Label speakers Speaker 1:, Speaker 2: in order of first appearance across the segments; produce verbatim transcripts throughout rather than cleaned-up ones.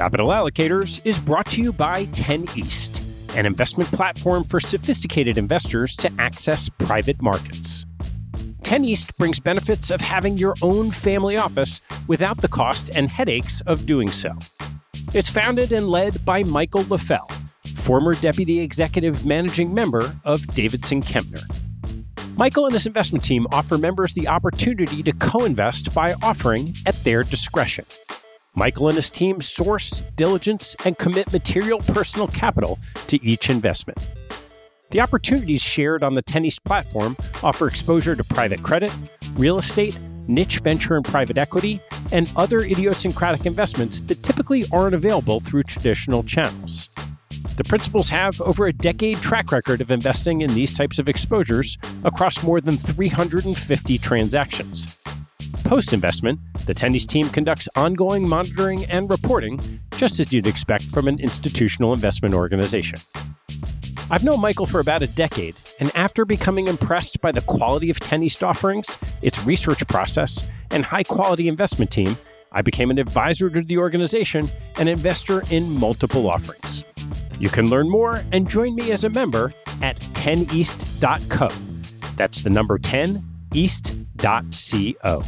Speaker 1: Capital Allocators is brought to you by ten East, an investment platform for sophisticated investors to access private markets. ten East brings benefits of having your own family office without the cost and headaches of doing so. It's founded and led by Michael LaFell, former Deputy Executive Managing Member of Davidson Kempner. Michael and his investment team offer members the opportunity to co-invest by offering at their discretion. Michael and his team source, diligence, and commit material personal capital to each investment. The opportunities shared on the ten East platform offer exposure to private credit, real estate, niche venture and private equity, and other idiosyncratic investments that typically aren't available through traditional channels. The principals have over a decade track record of investing in these types of exposures across more than three hundred fifty transactions. Post-investment, the ten East team conducts ongoing monitoring and reporting, just as you'd expect from an institutional investment organization. I've known Michael for about a decade, and after becoming impressed by the quality of ten East offerings, its research process, and high-quality investment team, I became an advisor to the organization and investor in multiple offerings. You can learn more and join me as a member at ten east dot co. That's the number ten east dot co.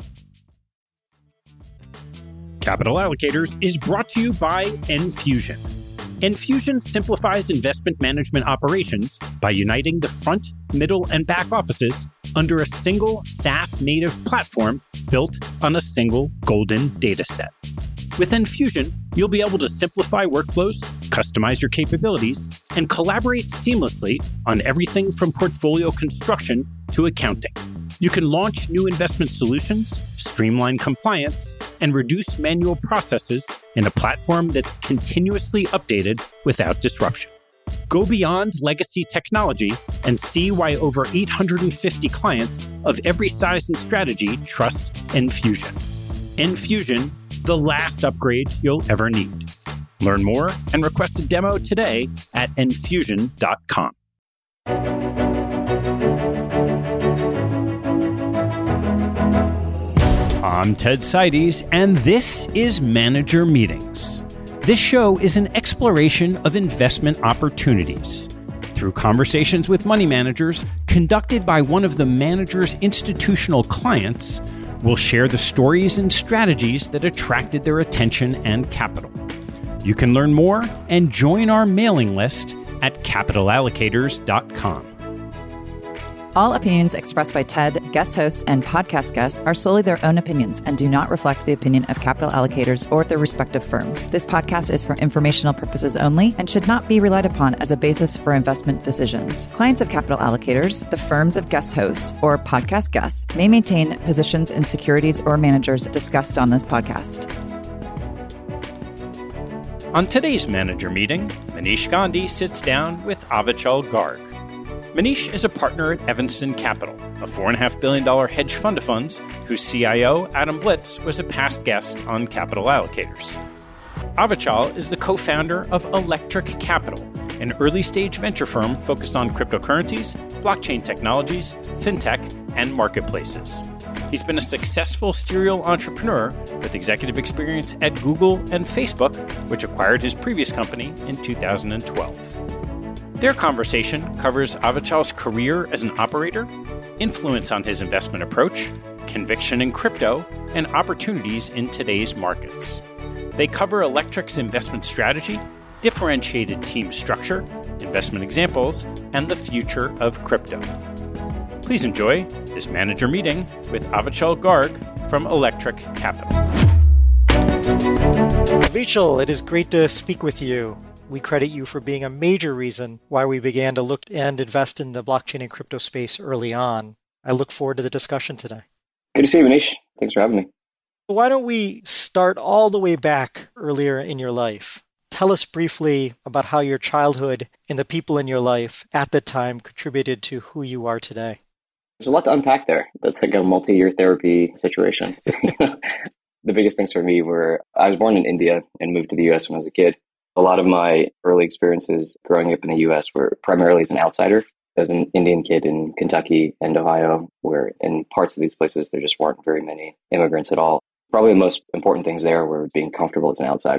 Speaker 1: Capital Allocators is brought to you by Enfusion. Enfusion simplifies investment management operations by uniting the front, middle, and back offices under a single SaaS-native platform built on a single golden data set. With Enfusion, you'll be able to simplify workflows, customize your capabilities, and collaborate seamlessly on everything from portfolio construction to accounting. You can launch new investment solutions, streamline compliance, and reduce manual processes in a platform that's continuously updated without disruption. Go beyond legacy technology and see why over eight hundred fifty clients of every size and strategy trust Enfusion. Enfusion, the last upgrade you'll ever need. Learn more and request a demo today at enfusion dot com. I'm Ted Seides, and this is Manager Meetings. This show is an exploration of investment opportunities. Through conversations with money managers conducted by one of the manager's institutional clients, we'll share the stories and strategies that attracted their attention and capital. You can learn more and join our mailing list at capital allocators dot com.
Speaker 2: All opinions expressed by Ted, guest hosts, and podcast guests are solely their own opinions and do not reflect the opinion of Capital Allocators or their respective firms. This podcast is for informational purposes only and should not be relied upon as a basis for investment decisions. Clients of Capital Allocators, the firms of guest hosts, or podcast guests may maintain positions in securities or managers discussed on this podcast.
Speaker 1: On today's manager meeting, Manish Gandhi sits down with Avichal Garg. Manish is a partner at Evanston Capital, a four point five billion dollars hedge fund of funds whose C I O, Adam Blitz, was a past guest on Capital Allocators. Avichal is the co-founder of Electric Capital, an early-stage venture firm focused on cryptocurrencies, blockchain technologies, fintech, and marketplaces. He's been a successful serial entrepreneur with executive experience at Google and Facebook, which acquired his previous company in two thousand twelve. Their conversation covers Avichal's career as an operator, influence on his investment approach, conviction in crypto, and opportunities in today's markets. They cover Electric's investment strategy, differentiated team structure, investment examples, and the future of crypto. Please enjoy this manager meeting with Avichal Garg from Electric Capital.
Speaker 3: Avichal, it is great to speak with you. We credit you for being a major reason why we began to look and invest in the blockchain and crypto space early on. I look forward to the discussion today.
Speaker 4: Good to see you, Manish. Thanks for having me.
Speaker 3: Why don't we start all the way back earlier in your life? Tell us briefly about how your childhood and the people in your life at the time contributed to who you are today.
Speaker 4: There's a lot to unpack there. That's like a multi-year therapy situation. The biggest things for me were, I was born in India and moved to the U S when I was a kid. A lot of my early experiences growing up in the U S were primarily as an outsider, as an Indian kid in Kentucky and Ohio, where in parts of these places there just weren't very many immigrants at all. Probably the most important things there were being comfortable as an outsider.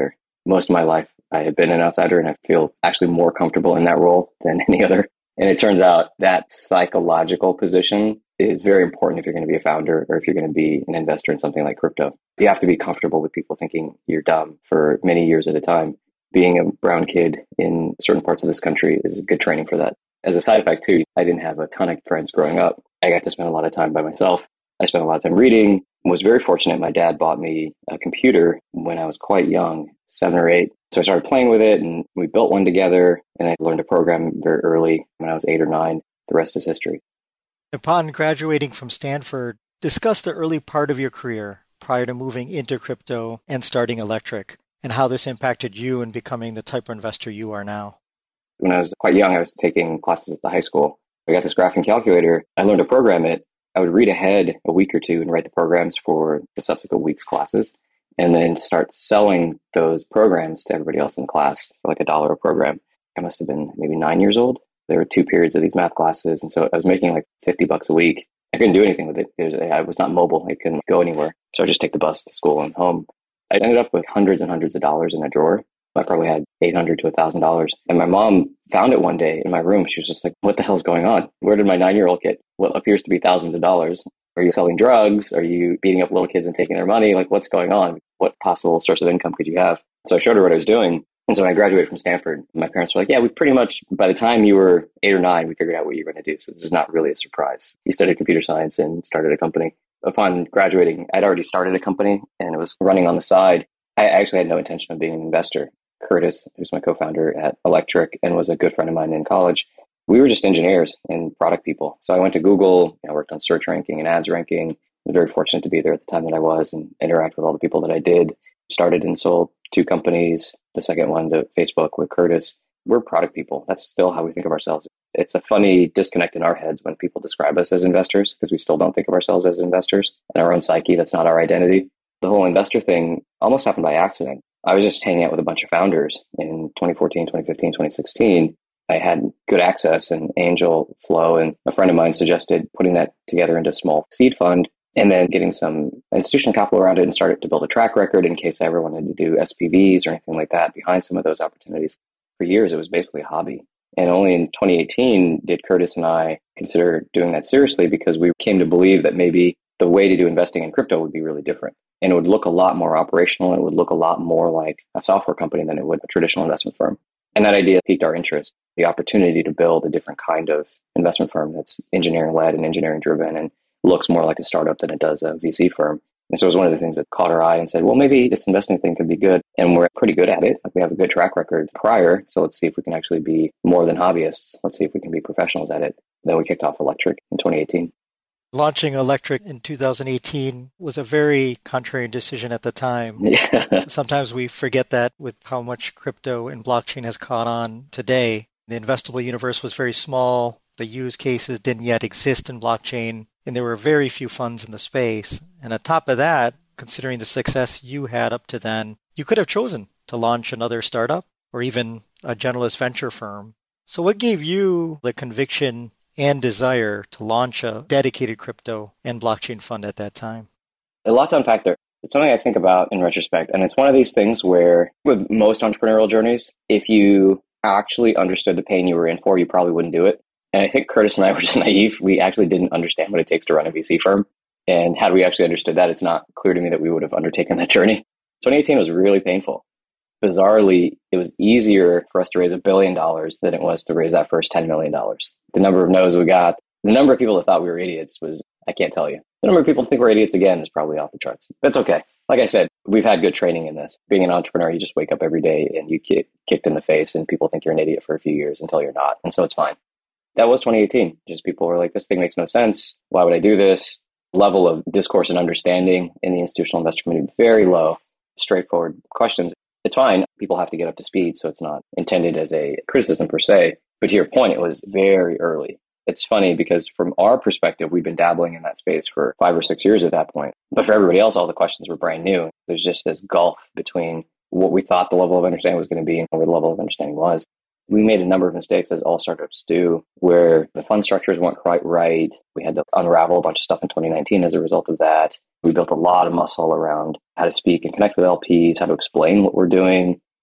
Speaker 4: most of my life, I have been an outsider, and I feel actually more comfortable in that role than any other. And it turns out that psychological position is very important if you're going to be a founder or if you're going to be an investor in something like crypto. You have to be comfortable with people thinking you're dumb for many years at a time. Being a brown kid in certain parts of this country is good training for that. As a side effect too, I didn't have a ton of friends growing up. I got to spend a lot of time by myself. I spent a lot of time reading. Was very fortunate. My dad bought me a computer when I was quite young, seven or eight. So I started playing with it and we built one together, and I learned to program very early when I was eight or nine. The rest is history.
Speaker 3: Upon graduating from Stanford, discuss the early part of your career prior to moving into crypto and starting Electric, and how this impacted you in becoming the type of investor you are now.
Speaker 4: When I was quite young, I was taking classes at the high school. I got this graphing calculator. I learned to program it. I would read ahead a week or two and write the programs for the subsequent week's classes, and then start selling those programs to everybody else in class for like a dollar a program. I must have been maybe nine years old. There were two periods of these math classes, and so I was making like fifty bucks a week. I couldn't do anything with it. it was, I was not mobile. I couldn't go anywhere. So I just take the bus to school and home. I ended up with hundreds and hundreds of dollars in a drawer. I probably had eight hundred to one thousand dollars. And my mom found it one day in my room. She was just like, what the hell's going on? Where did my nine-year-old get what appears to be thousands of dollars? Are you selling drugs? Are you beating up little kids and taking their money? Like, what's going on? What possible source of income could you have? So I showed her what I was doing. And so when I graduated from Stanford, my parents were like, yeah, we pretty much, by the time you were eight or nine, we figured out what you were going to do. So this is not really a surprise. You studied computer science and started a company. Upon graduating, I'd already started a company and it was running on the side. I actually had no intention of being an investor. Curtis, who's my co-founder at Electric and was a good friend of mine in college, we were just engineers and product people. So I went to Google, I worked on search ranking and ads ranking. I was very fortunate to be there at the time that I was and interact with all the people that I did. Started and sold two companies, the second one to Facebook with Curtis. We're product people. That's still how we think of ourselves. It's a funny disconnect in our heads when people describe us as investors, because we still don't think of ourselves as investors. In our own psyche, that's not our identity. The whole investor thing almost happened by accident. I was just hanging out with a bunch of founders in twenty fourteen, twenty fifteen, twenty sixteen. I had good access and angel flow, and a friend of mine suggested putting that together into a small seed fund and then getting some institutional capital around it and started to build a track record in case I ever wanted to do S P Vs or anything like that behind some of those opportunities. For years, it was basically a hobby. And only in twenty eighteen did Curtis and I consider doing that seriously, because we came to believe that maybe the way to do investing in crypto would be really different. And it would look a lot more operational. And it would look a lot more like a software company than it would a traditional investment firm. And that idea piqued our interest, the opportunity to build a different kind of investment firm that's engineering-led and engineering-driven and looks more like a startup than it does a V C firm. And so it was one of the things that caught our eye and said, well, maybe this investing thing could be good. And we're pretty good at it. Like, we have a good track record prior. So let's see if we can actually be more than hobbyists. Let's see if we can be professionals at it. Then we kicked off Electric in twenty eighteen.
Speaker 3: Launching Electric in two thousand eighteen was a very contrarian decision at the time.
Speaker 4: Yeah.
Speaker 3: Sometimes we forget that with how much crypto and blockchain has caught on today. The investable universe was very small. The use cases didn't yet exist in blockchain, and there were very few funds in the space. And on top of that, considering the success you had up to then, you could have chosen to launch another startup or even a generalist venture firm. So what gave you the conviction and desire to launch a dedicated crypto and blockchain fund at that time?
Speaker 4: A lot to unpack there. It's something I think about in retrospect. And it's one of these things where with most entrepreneurial journeys, if you actually understood the pain you were in for, you probably wouldn't do it. And I think Curtis and I were just naive. We actually didn't understand what it takes to run a V C firm. And had we actually understood that, it's not clear to me that we would have undertaken that journey. twenty eighteen was really painful. Bizarrely, it was easier for us to raise a billion dollars than it was to raise that first ten million dollars. The number of no's we got, the number of people that thought we were idiots was, I can't tell you. The number of people that think we're idiots again is probably off the charts. That's okay. Like I said, we've had good training in this. Being an entrepreneur, you just wake up every day and you get kicked in the face and people think you're an idiot for a few years until you're not. And so it's fine. That was twenty eighteen. Just people were like, this thing makes no sense. Why would I do this? Level of discourse and understanding in the institutional investor community, very low, straightforward questions. It's fine. People have to get up to speed, so it's not intended as a criticism per se. But to your point, it was very early. It's funny because from our perspective, we've been dabbling in that space for five or six years at that point. But for everybody else, all the questions were brand new. There's just this gulf between what we thought the level of understanding was going to be and where the level of understanding was. We made a number of mistakes, as all startups do, where the fund structures weren't quite right. We had to unravel a bunch of stuff in twenty nineteen as a result of that. We built a lot of muscle around how to speak and connect with L Ps, how to explain what we're doing.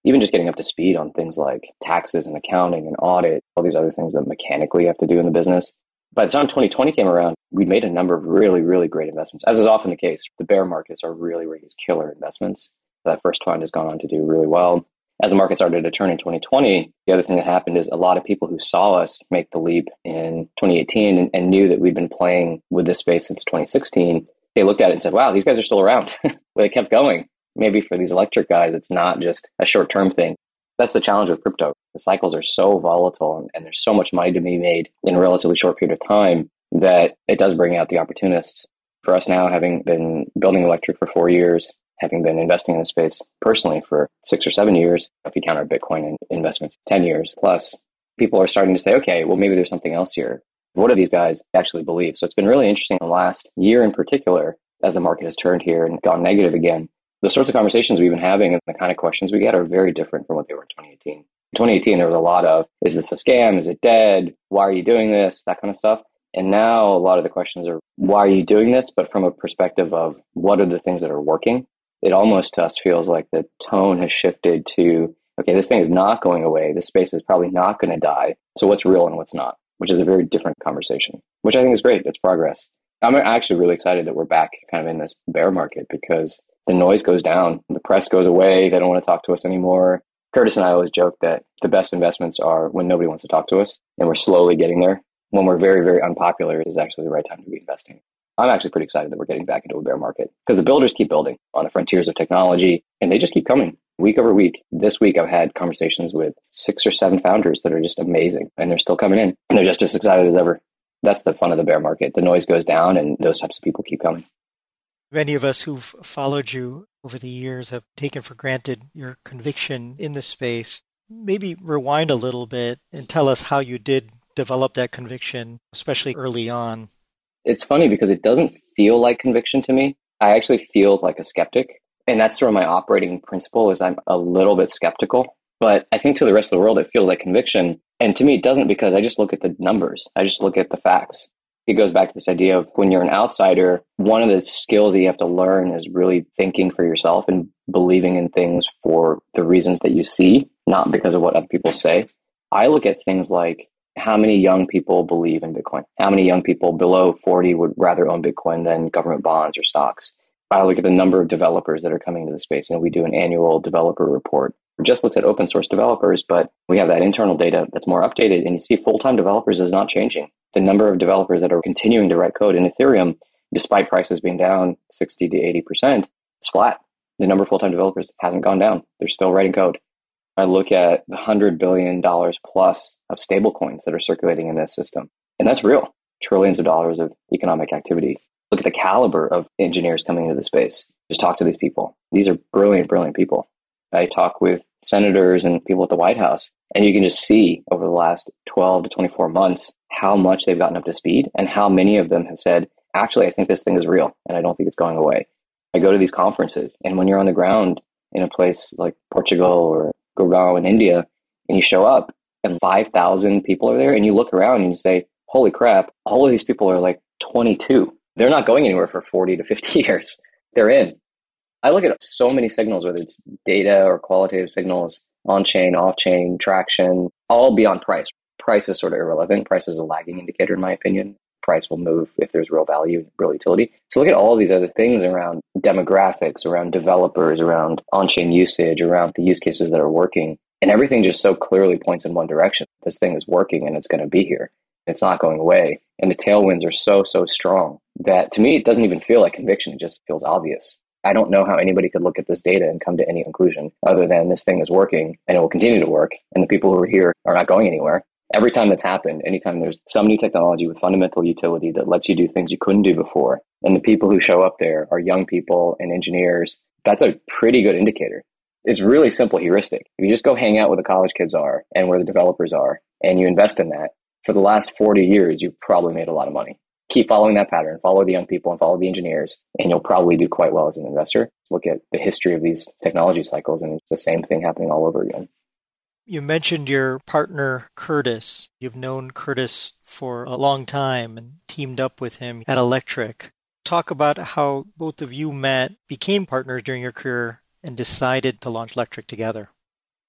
Speaker 4: even just getting up to speed on things like taxes and accounting and audit, all these other things that mechanically you have to do in the business. By the time twenty twenty came around, we made a number of really, really great investments. As is often the case, the bear markets are really where these killer investments. That first fund has gone on to do really well. As the market started to turn in twenty twenty, the other thing that happened is a lot of people who saw us make the leap in twenty eighteen and, and knew that we'd been playing with this space since twenty sixteen, they looked at it and said, wow, these guys are still around. They kept going. Maybe for these electric guys, it's not just a short-term thing. That's the challenge with crypto. The cycles are so volatile and, and there's so much money to be made in a relatively short period of time that it does bring out the opportunists. For us now, having been building electric for four years, having been investing in the space personally for six or seven years, if you count our Bitcoin investments, ten years plus, people are starting to say, okay, well, maybe there's something else here. What do these guys actually believe? So it's been really interesting in the last year in particular, as the market has turned here and gone negative again. The sorts of conversations we've been having and the kind of questions we get are very different from what they were in twenty eighteen. In twenty eighteen, there was a lot of, is this a scam? Is it dead? Why are you doing this? That kind of stuff. And now a lot of the questions are, why are you doing this? But from a perspective of what are the things that are working? It almost to us feels like the tone has shifted to, okay, this thing is not going away. This space is probably not going to die. So what's real and what's not, which is a very different conversation, which I think is great. It's progress. I'm actually really excited that we're back kind of in this bear market because the noise goes down. The press goes away. They don't want to talk to us anymore. Curtis and I always joke that the best investments are when nobody wants to talk to us and we're slowly getting there. When we're very, very unpopular is actually the right time to be investing. I'm actually pretty excited that we're getting back into a bear market because the builders keep building on the frontiers of technology and they just keep coming week over week. This week, I've had conversations with six or seven founders that are just amazing and they're still coming in and they're just as excited as ever. That's the fun of the bear market. The noise goes down and those types of people keep coming.
Speaker 3: Many of us who've followed you over the years have taken for granted your conviction in the space. Maybe rewind a little bit and tell us how you did develop that conviction, especially early on.
Speaker 4: It's funny because it doesn't feel like conviction to me. I actually feel like a skeptic. And that's sort of my operating principle is I'm a little bit skeptical. But I think to the rest of the world, it feels like conviction. And to me, it doesn't because I just look at the numbers. I just look at the facts. It goes back to this idea of when you're an outsider, one of the skills that you have to learn is really thinking for yourself and believing in things for the reasons that you see, not because of what other people say. I look at things like how many young people believe in Bitcoin? How many young people below forty would rather own Bitcoin than government bonds or stocks? I look at the number of developers that are coming into the space. You know, we do an annual developer report. It just looks at open source developers, but we have that internal data that's more updated. And you see full-time developers is not changing. The number of developers that are continuing to write code in Ethereum, despite prices being down sixty to eighty percent, it's flat. The number of full-time developers hasn't gone down. They're still writing code. I look at the one hundred billion dollars plus of stable coins that are circulating in this system. And that's real. Trillions of dollars of economic activity. Look at the caliber of engineers coming into the space. Just talk to these people. These are brilliant, brilliant people. I talk with senators and people at the White House, and you can just see over the last twelve to twenty-four months how much they've gotten up to speed and how many of them have said, actually, I think this thing is real and I don't think it's going away. I go to these conferences, and when you're on the ground in a place like Portugal or Gurgaon in India, and you show up and five thousand people are there, and you look around and you say, holy crap, all of these people are like twenty-two. They're not going anywhere for forty to fifty years. They're in. I look at so many signals, whether it's data or qualitative signals, on-chain, off-chain, traction, all beyond price. Price is sort of irrelevant. Price is a lagging indicator, in my opinion. Price will move if there's real value, real utility. So look at all these other things around demographics, around developers, around on-chain usage, around the use cases that are working. And everything just so clearly points in one direction. This thing is working and it's going to be here. It's not going away. And the tailwinds are so, so strong that to me, it doesn't even feel like conviction. It just feels obvious. I don't know how anybody could look at this data and come to any conclusion other than this thing is working and it will continue to work. And the people who are here are not going anywhere. Every time that's happened, anytime there's some new technology with fundamental utility that lets you do things you couldn't do before, and the people who show up there are young people and engineers, that's a pretty good indicator. It's really simple heuristic. If you just go hang out where the college kids are and where the developers are, and you invest in that, for the last forty years, you've probably made a lot of money. Keep following that pattern, follow the young people and follow the engineers, and you'll probably do quite well as an investor. Look at the history of these technology cycles, and it's the same thing happening all over again.
Speaker 3: You mentioned your partner, Curtis. You've known Curtis for a long time and teamed up with him at Electric. Talk about how both of you met, became partners during your career, and decided to launch Electric together.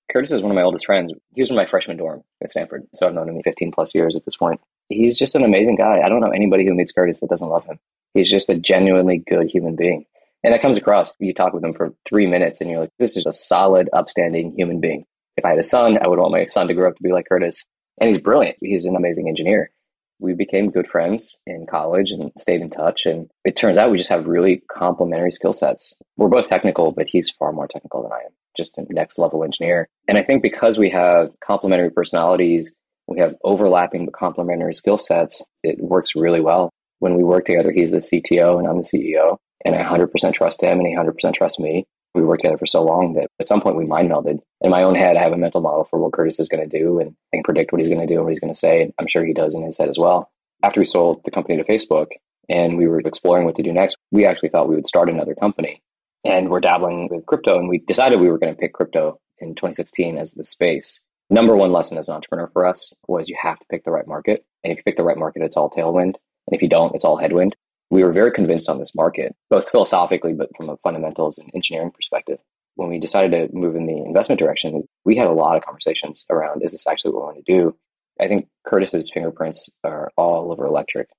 Speaker 4: Curtis is one of my oldest friends. He was in my freshman dorm at Stanford. So I've known him fifteen plus years at this point. He's just an amazing guy. I don't know anybody who meets Curtis that doesn't love him. He's just a genuinely good human being. And that comes across. You talk with him for three minutes and you're like, this is a solid, upstanding human being. If I had a son, I would want my son to grow up to be like Curtis. And he's brilliant. He's an amazing engineer. We became good friends in college and stayed in touch. And it turns out we just have really complementary skill sets. We're both technical, but he's far more technical than I am, just a next level engineer. And I think because we have complementary personalities, we have overlapping but complementary skill sets, it works really well. When we work together, he's the C T O and I'm the C E O. And I one hundred percent trust him and he one hundred percent trusts me. We worked together for so long that at some point we mind melded. In my own head, I have a mental model for what Curtis is going to do and I can predict what he's going to do and what he's going to say. I'm sure he does in his head as well. After we sold the company to Facebook and we were exploring what to do next, we actually thought we would start another company. And we're dabbling with crypto. And we decided we were going to pick crypto in twenty sixteen as the space. Number one lesson as an entrepreneur for us was you have to pick the right market. And if you pick the right market, it's all tailwind. And if you don't, it's all headwind. We were very convinced on this market, both philosophically, but from a fundamentals and engineering perspective. When we decided to move in the investment direction, we had a lot of conversations around, is this actually what we want to do? I think Curtis's fingerprints are all over electric.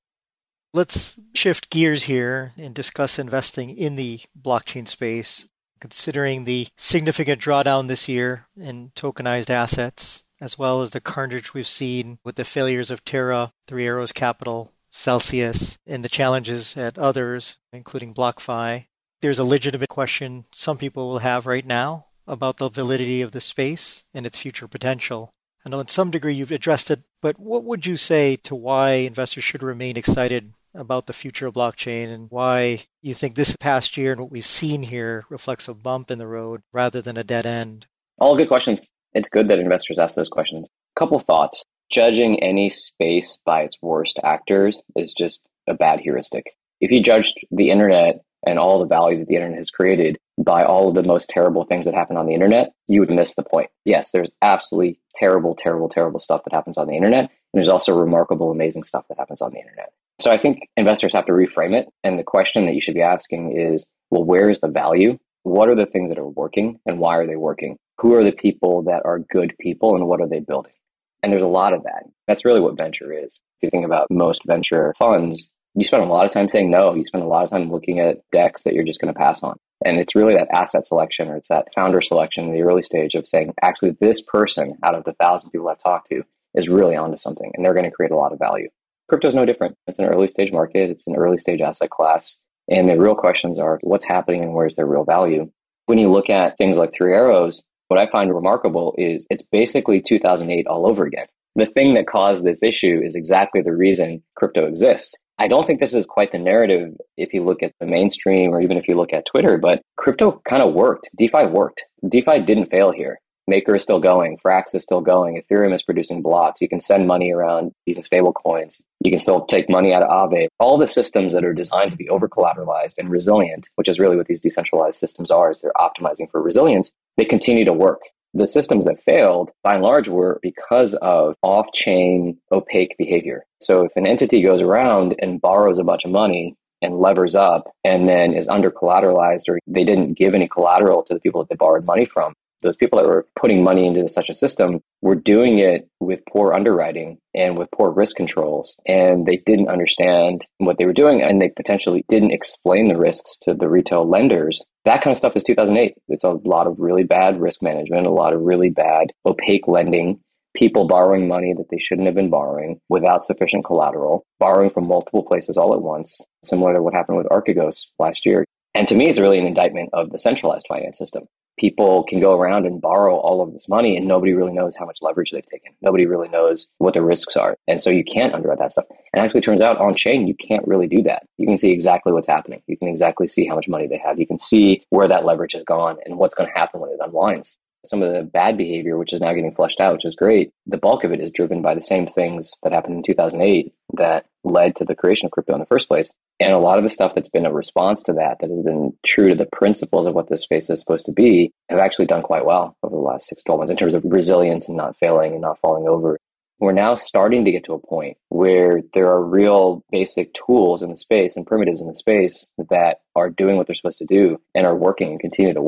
Speaker 3: Let's shift gears here and discuss investing in the blockchain space, considering the significant drawdown this year in tokenized assets, as well as the carnage we've seen with the failures of Terra, Three Arrows Capital, Celsius, and the challenges at others, including BlockFi. There's a legitimate question some people will have right now about the validity of the space and its future potential. I know in some degree you've addressed it, but what would you say to why investors should remain excited about the future of blockchain and why you think this past year and what we've seen here reflects a bump in the road rather than a dead end?
Speaker 4: All good questions. It's good that investors ask those questions. A couple of thoughts. Judging any space by its worst actors is just a bad heuristic. If you judged the internet and all the value that the internet has created by all of the most terrible things that happen on the internet, you would miss the point. Yes, there's absolutely terrible, terrible, terrible stuff that happens on the internet. And there's also remarkable, amazing stuff that happens on the internet. So I think investors have to reframe it. And the question that you should be asking is, well, where is the value? What are the things that are working and why are they working? Who are the people that are good people and what are they building? And there's a lot of that. That's really what venture is. If you think about most venture funds, you spend a lot of time saying no. You spend a lot of time looking at decks that you're just going to pass on. And it's really that asset selection or it's that founder selection in the early stage of saying, actually, this person out of the thousand people I've talked to is really onto something and they're going to create a lot of value. Crypto is no different. It's an early stage market. It's an early stage asset class. And the real questions are what's happening and where's their real value? When you look at things like Three Arrows, what I find remarkable is it's basically two thousand eight all over again. The thing that caused this issue is exactly the reason crypto exists. I don't think this is quite the narrative if you look at the mainstream or even if you look at Twitter, but crypto kind of worked. DeFi worked. DeFi didn't fail here. Maker is still going. Frax is still going. Ethereum is producing blocks. You can send money around using stable coins. You can still take money out of Aave. All the systems that are designed to be over-collateralized and resilient, which is really what these decentralized systems are, is they're optimizing for resilience, they continue to work. The systems that failed, by and large, were because of off-chain opaque behavior. So if an entity goes around and borrows a bunch of money and levers up and then is under-collateralized or they didn't give any collateral to the people that they borrowed money from, those people that were putting money into such a system were doing it with poor underwriting and with poor risk controls. And they didn't understand what they were doing. And they potentially didn't explain the risks to the retail lenders. That kind of stuff is two thousand eight. It's a lot of really bad risk management, a lot of really bad opaque lending, people borrowing money that they shouldn't have been borrowing without sufficient collateral, borrowing from multiple places all at once, similar to what happened with Archegos last year. And to me, it's really an indictment of the centralized finance system. People can go around and borrow all of this money and nobody really knows how much leverage they've taken. Nobody really knows what the risks are. And so you can't underwrite that stuff. And actually, it turns out on chain, you can't really do that. You can see exactly what's happening. You can exactly see how much money they have. You can see where that leverage has gone and what's going to happen when it unwinds. Some of the bad behavior, which is now getting flushed out, which is great, the bulk of it is driven by the same things that happened in two thousand eight that led to the creation of crypto in the first place. And a lot of the stuff that's been a response to that, that has been true to the principles of what this space is supposed to be, have actually done quite well over the last six to twelve months in terms of resilience and not failing and not falling over. We're now starting to get to a point where there are real basic tools in the space and primitives in the space that are doing what they're supposed to do and are working and continue to work.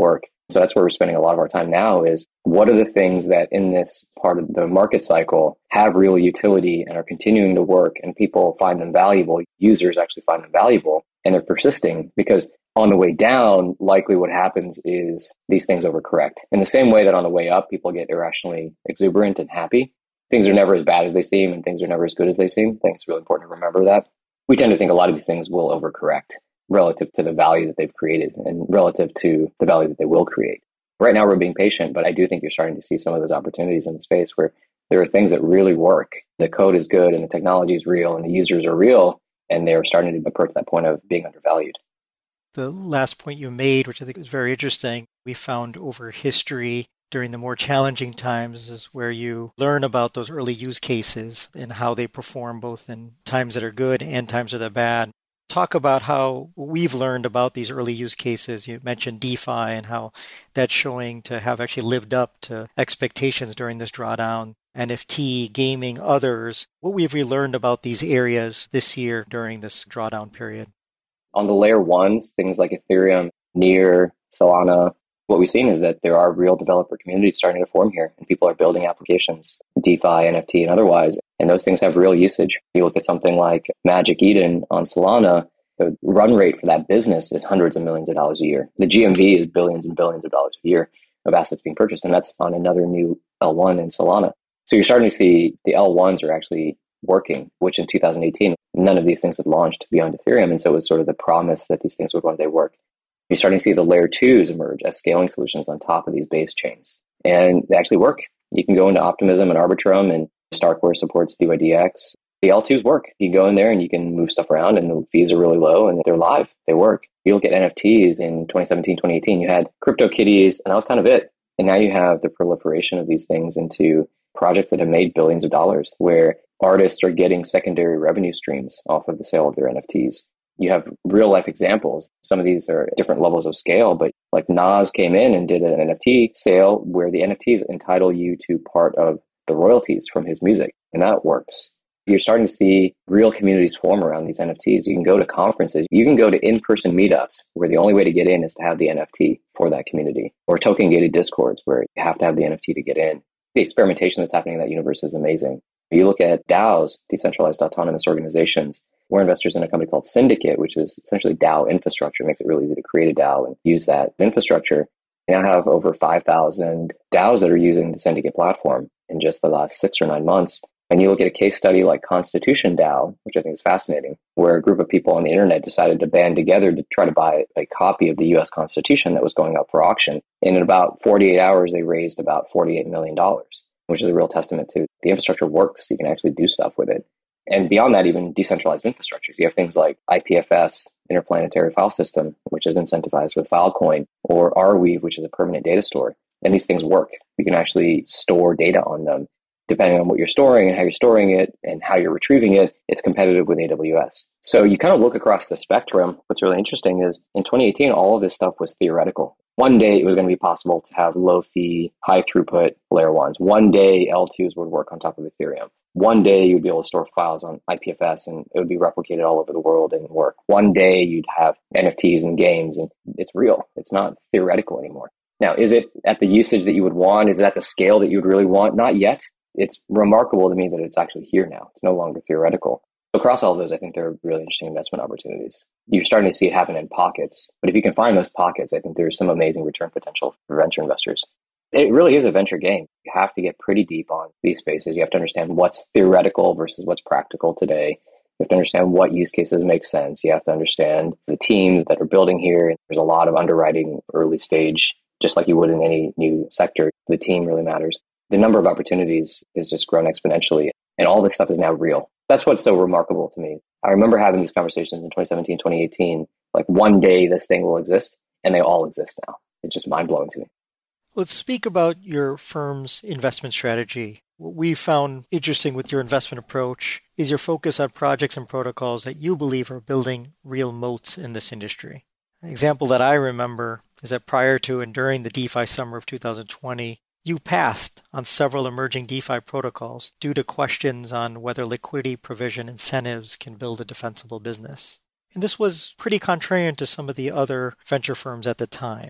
Speaker 4: So that's where we're spending a lot of our time now is what are the things that in this part of the market cycle have real utility and are continuing to work and people find them valuable, users actually find them valuable and they're persisting because on the way down, likely what happens is these things overcorrect. In the same way that on the way up, people get irrationally exuberant and happy. Things are never as bad as they seem and things are never as good as they seem. I think it's really important to remember that. We tend to think a lot of these things will overcorrect relative to the value that they've created and relative to the value that they will create. Right now, we're being patient, but I do think you're starting to see some of those opportunities in the space where there are things that really work. The code is good and the technology is real and the users are real, and they're starting to approach that point of being undervalued.
Speaker 3: The last point you made, which I think was very interesting, we found over history during the more challenging times is where you learn about those early use cases and how they perform both in times that are good and times that are bad. Talk about how we've learned about these early use cases. You mentioned DeFi and how that's showing to have actually lived up to expectations during this drawdown. N F T, gaming, others. What have we learned about these areas this year during this drawdown period?
Speaker 4: On the layer ones, things like Ethereum, Near, Solana, what we've seen is that there are real developer communities starting to form here and people are building applications, DeFi, N F T, and otherwise. And those things have real usage. You look at something like Magic Eden on Solana, the run rate for that business is hundreds of millions of dollars a year. The G M V is billions and billions of dollars a year of assets being purchased. And that's on another new L one in Solana. So you're starting to see the L ones are actually working, which in two thousand eighteen, none of these things had launched beyond Ethereum. And so it was sort of the promise that these things would one day work. You're starting to see the layer twos emerge as scaling solutions on top of these base chains. And they actually work. You can go into Optimism and Arbitrum, and Starkware supports D Y D X. The L twos work. You can go in there and you can move stuff around and the fees are really low and they're live. They work. You look at N F Ts in twenty seventeen, twenty eighteen, you had CryptoKitties and that was kind of it. And now you have the proliferation of these things into projects that have made billions of dollars where artists are getting secondary revenue streams off of the sale of their N F Ts. You have real life examples. Some of these are different levels of scale, but like Nas came in and did an N F T sale where the N F Ts entitle you to part of the royalties from his music. And that works. You're starting to see real communities form around these N F Ts. You can go to conferences. You can go to in-person meetups where the only way to get in is to have the N F T for that community, or token-gated discords where you have to have the N F T to get in. The experimentation that's happening in that universe is amazing. You look at DAOs, decentralized autonomous organizations. We're investors in a company called Syndicate, which is essentially DAO infrastructure. It makes it really easy to create a DAO and use that infrastructure. We now have over five thousand DAOs that are using the Syndicate platform in just the last six or nine months. And you look at a case study like Constitution DAO, which I think is fascinating, where a group of people on the internet decided to band together to try to buy a copy of the U S Constitution that was going up for auction. And in about forty-eight hours, they raised about forty-eight million dollars, which is a real testament to the infrastructure works. You can actually do stuff with it. And beyond that, even decentralized infrastructures. You have things like I P F S, Interplanetary File System, which is incentivized with Filecoin, or Arweave, which is a permanent data store. And these things work. You can actually store data on them. Depending on what you're storing and how you're storing it and how you're retrieving it, it's competitive with A W S. So you kind of look across the spectrum. What's really interesting is in twenty eighteen, all of this stuff was theoretical. One day it was going to be possible to have low fee, high throughput layer ones. One day L twos would work on top of Ethereum. One day you'd be able to store files on I P F S and it would be replicated all over the world and work. One day you'd have N F Ts and games, and it's real. It's not theoretical anymore. Now, is it at the usage that you would want? Is it at the scale that you would really want? Not yet. It's remarkable to me that it's actually here now. It's no longer theoretical. Across all of those, I think there are really interesting investment opportunities. You're starting to see it happen in pockets. But if you can find those pockets, I think there's some amazing return potential for venture investors. It really is a venture game. You have to get pretty deep on these spaces. You have to understand what's theoretical versus what's practical today. You have to understand what use cases make sense. You have to understand the teams that are building here. There's a lot of underwriting early stage, just like you would in any new sector. The team really matters. The number of opportunities has just grown exponentially, and all this stuff is now real. That's what's so remarkable to me. I remember having these conversations in twenty seventeen, twenty eighteen, like one day this thing will exist, and they all exist now. It's just mind-blowing to me.
Speaker 3: Let's speak about your firm's investment strategy. What we found interesting with your investment approach is your focus on projects and protocols that you believe are building real moats in this industry. An example that I remember is that prior to and during the DeFi summer of two thousand twenty, you passed on several emerging DeFi protocols due to questions on whether liquidity provision incentives can build a defensible business. And this was pretty contrarian to some of the other venture firms at the time.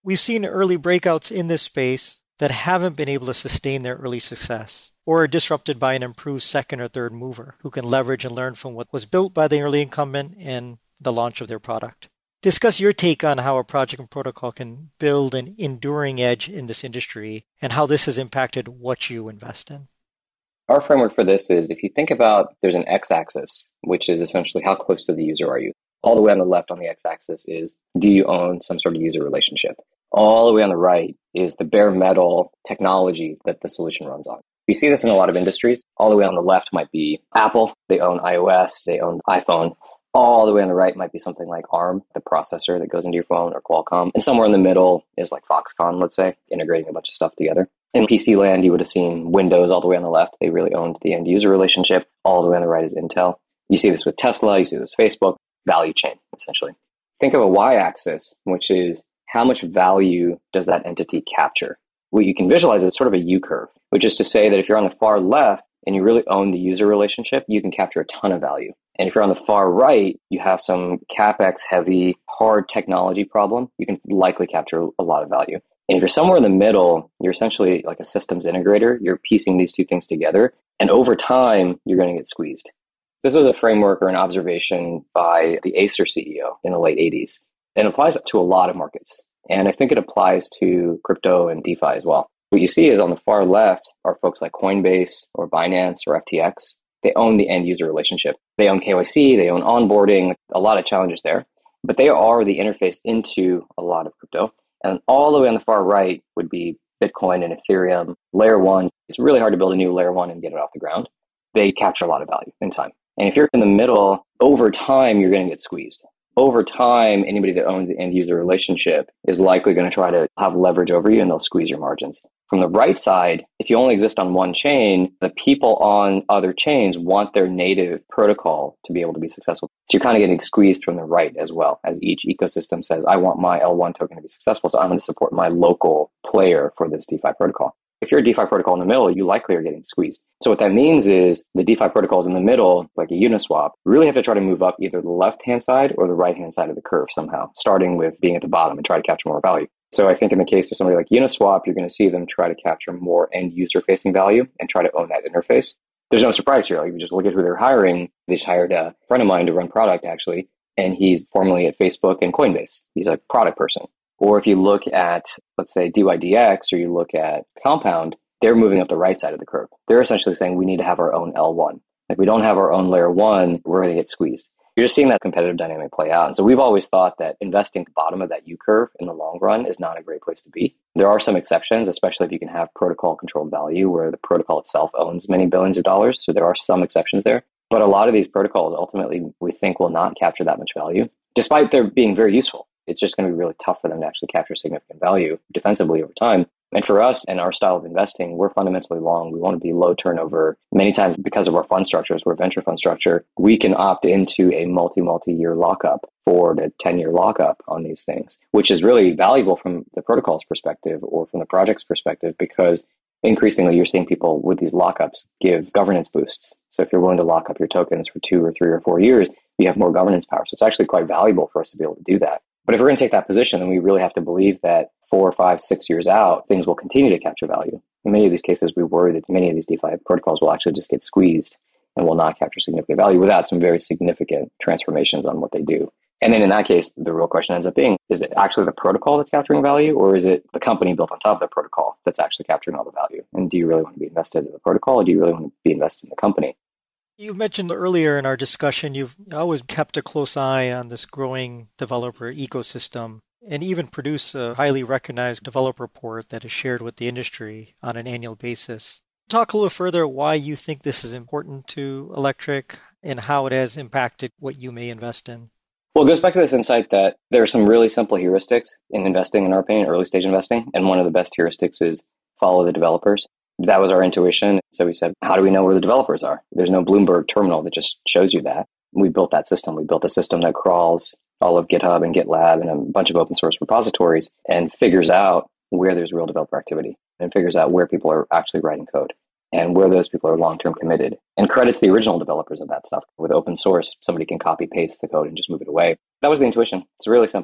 Speaker 3: We've seen early breakouts in this space that haven't been able to sustain their early success or are disrupted by an improved second or third mover who can leverage and learn from what was built by the early incumbent and the launch of their product. Discuss your take on how a project and protocol can build an enduring edge in this industry and how this has impacted what you invest in.
Speaker 4: Our framework for this is, if you think about, there's an x-axis, which is essentially how close to the user are you. All the way on the left on the x-axis is, do you own some sort of user relationship? All the way on the right is the bare metal technology that the solution runs on. We see this in a lot of industries. All the way on the left might be Apple. They own iOS. They own iPhone. All the way on the right might be something like ARM, the processor that goes into your phone, or Qualcomm. And somewhere in the middle is like Foxconn, let's say, integrating a bunch of stuff together. In P C land, you would have seen Windows all the way on the left. They really owned the end user relationship. All the way on the right is Intel. You see this with Tesla. You see this with Facebook. Value chain, essentially. Think of a y-axis, which is how much value does that entity capture? What you can visualize is sort of a U-curve, which is to say that if you're on the far left and you really own the user relationship, you can capture a ton of value. And if you're on the far right, you have some CapEx heavy, hard technology problem, you can likely capture a lot of value. And if you're somewhere in the middle, you're essentially like a systems integrator. You're piecing these two things together. And over time, you're going to get squeezed. This is a framework or an observation by the Acer C E O in the late eighties. And it applies to a lot of markets. And I think it applies to crypto and DeFi as well. What you see is on the far left are folks like Coinbase or Binance or F T X. They own the end user relationship. They own K Y C, they own onboarding, a lot of challenges there. But they are the interface into a lot of crypto. And all the way on the far right would be Bitcoin and Ethereum, layer one. It's really hard to build a new layer one and get it off the ground. They capture a lot of value in time. And if you're in the middle, over time, you're going to get squeezed. Over time, anybody that owns the end user relationship is likely going to try to have leverage over you and they'll squeeze your margins. From the right side, if you only exist on one chain, the people on other chains want their native protocol to be able to be successful. So you're kind of getting squeezed from the right as well, as each ecosystem says, I want my L one token to be successful, so I'm going to support my local player for this DeFi protocol. If you're a DeFi protocol in the middle, you likely are getting squeezed. So what that means is the DeFi protocols in the middle, like a Uniswap, really have to try to move up either the left-hand side or the right-hand side of the curve somehow, starting with being at the bottom and try to capture more value. So I think in the case of somebody like Uniswap, you're going to see them try to capture more end-user facing value and try to own that interface. There's no surprise here. Like, you just look at who they're hiring. They just hired a friend of mine to run product, actually, and he's formerly at Facebook and Coinbase. He's a product person. Or if you look at, let's say, D Y D X, or you look at Compound, they're moving up the right side of the curve. They're essentially saying we need to have our own L one. If we don't have our own layer one, we're going to get squeezed. You're just seeing that competitive dynamic play out. And so we've always thought that investing at the bottom of that U-curve in the long run is not a great place to be. There are some exceptions, especially if you can have protocol controlled value where the protocol itself owns many billions of dollars. So there are some exceptions there. But a lot of these protocols ultimately we think will not capture that much value, despite their being very useful. It's just going to be really tough for them to actually capture significant value defensively over time. And for us and our style of investing, we're fundamentally long. We want to be low turnover. Many times because of our fund structures, we're a venture fund structure, we can opt into a multi, multi-year lockup, four to ten-year lockup on these things, which is really valuable from the protocol's perspective or from the project's perspective, because increasingly you're seeing people with these lockups give governance boosts. So if you're willing to lock up your tokens for two or three or four years, you have more governance power. So it's actually quite valuable for us to be able to do that. But if we're going to take that position, then we really have to believe that four, five, six years out, things will continue to capture value. In many of these cases, we worry that many of these DeFi protocols will actually just get squeezed and will not capture significant value without some very significant transformations on what they do. And then in that case, the real question ends up being, is it actually the protocol that's capturing value, or is it the company built on top of the protocol that's actually capturing all the value? And do you really want to be invested in the protocol, or do you really want to be invested in the company?
Speaker 3: You mentioned earlier in our discussion, you've always kept a close eye on this growing developer ecosystem and even produce a highly recognized developer report that is shared with the industry on an annual basis. Talk a little further why you think this is important to Electric and how it has impacted what you may invest in.
Speaker 4: Well, it goes back to this insight that there are some really simple heuristics in investing, in our opinion, early stage investing. And one of the best heuristics is follow the developers. That was our intuition. So we said, how do we know where the developers are? There's no Bloomberg terminal that just shows you that. We built that system. We built a system that crawls all of GitHub and GitLab and a bunch of open source repositories and figures out where there's real developer activity and figures out where people are actually writing code and where those people are long-term committed and credits the original developers of that stuff. With open source, somebody can copy paste the code and just move it away. That was the intuition. It's really simple.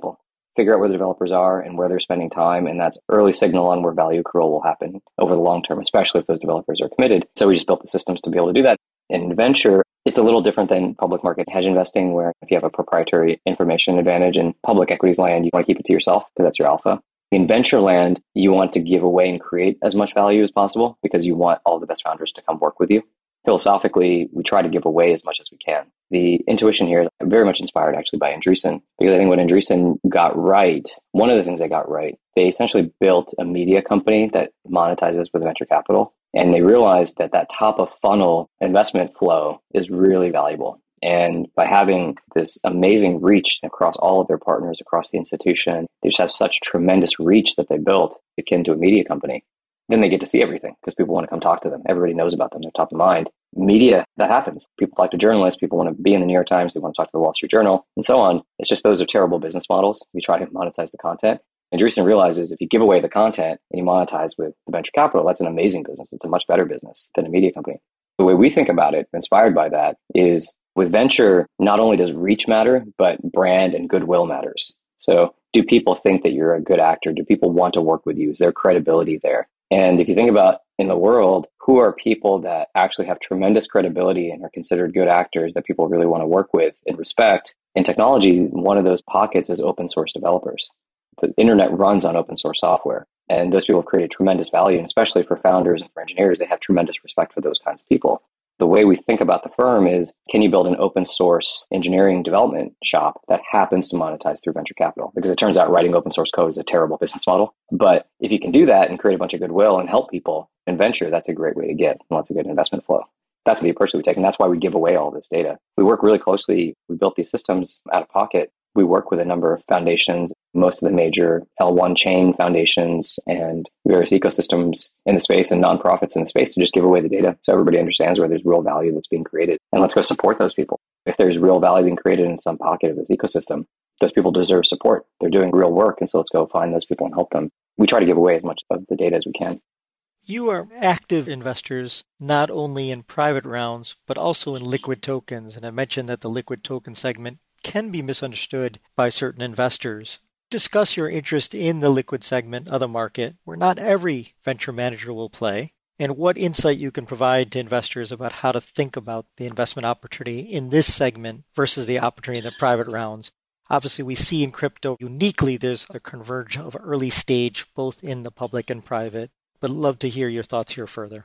Speaker 4: figure out where the developers are and where they're spending time. And that's early signal on where value accrual will happen over the long term, especially if those developers are committed. So we just built the systems to be able to do that. In venture, it's a little different than public market hedge investing, where if you have a proprietary information advantage in public equities land, you want to keep it to yourself because that's your alpha. In venture land, you want to give away and create as much value as possible because you want all the best founders to come work with you. Philosophically, we try to give away as much as we can. The intuition here is very much inspired actually by Andreessen, because I think what Andreessen got right, one of the things they got right, they essentially built a media company that monetizes with venture capital. And they realized that that top of funnel investment flow is really valuable. And by having this amazing reach across all of their partners across the institution, they just have such tremendous reach that they built akin to a media company. Then they get to see everything because people want to come talk to them. Everybody knows about them. They're top of mind. Media, that happens. People talk to journalists. People want to be in the New York Times. They want to talk to the Wall Street Journal and so on. It's just those are terrible business models. We try to monetize the content. Andreessen realizes if you give away the content and you monetize with the venture capital, that's an amazing business. It's a much better business than a media company. The way we think about it, inspired by that, is with venture, not only does reach matter, but brand and goodwill matters. So do people think that you're a good actor? Do people want to work with you? Is there credibility there? And if you think about in the world, who are people that actually have tremendous credibility and are considered good actors that people really want to work with and respect? In technology, one of those pockets is open source developers. The internet runs on open source software, and those people have created tremendous value, and especially for founders and for engineers, they have tremendous respect for those kinds of people. The way we think about the firm is, can you build an open source engineering development shop that happens to monetize through venture capital? Because it turns out writing open source code is a terrible business model. But if you can do that and create a bunch of goodwill and help people in venture, that's a great way to get lots of good investment flow. That's the approach that we take, and that's why we give away all this data. We work really closely. We built these systems out of pocket. We work with a number of foundations, most of the major L one chain foundations and various ecosystems in the space and nonprofits in the space to just give away the data so everybody understands where there's real value that's being created. And let's go support those people. If there's real value being created in some pocket of this ecosystem, those people deserve support. They're doing real work. And so let's go find those people and help them. We try to give away as much of the data as we can.
Speaker 3: You are active investors, not only in private rounds, but also in liquid tokens. And I mentioned that the liquid token segment can be misunderstood by certain investors. Discuss your interest in the liquid segment of the market, where not every venture manager will play, and what insight you can provide to investors about how to think about the investment opportunity in this segment versus the opportunity in the private rounds. Obviously, we see in crypto uniquely there's a converge of early stage, both in the public and private, but I'd love to hear your thoughts here further.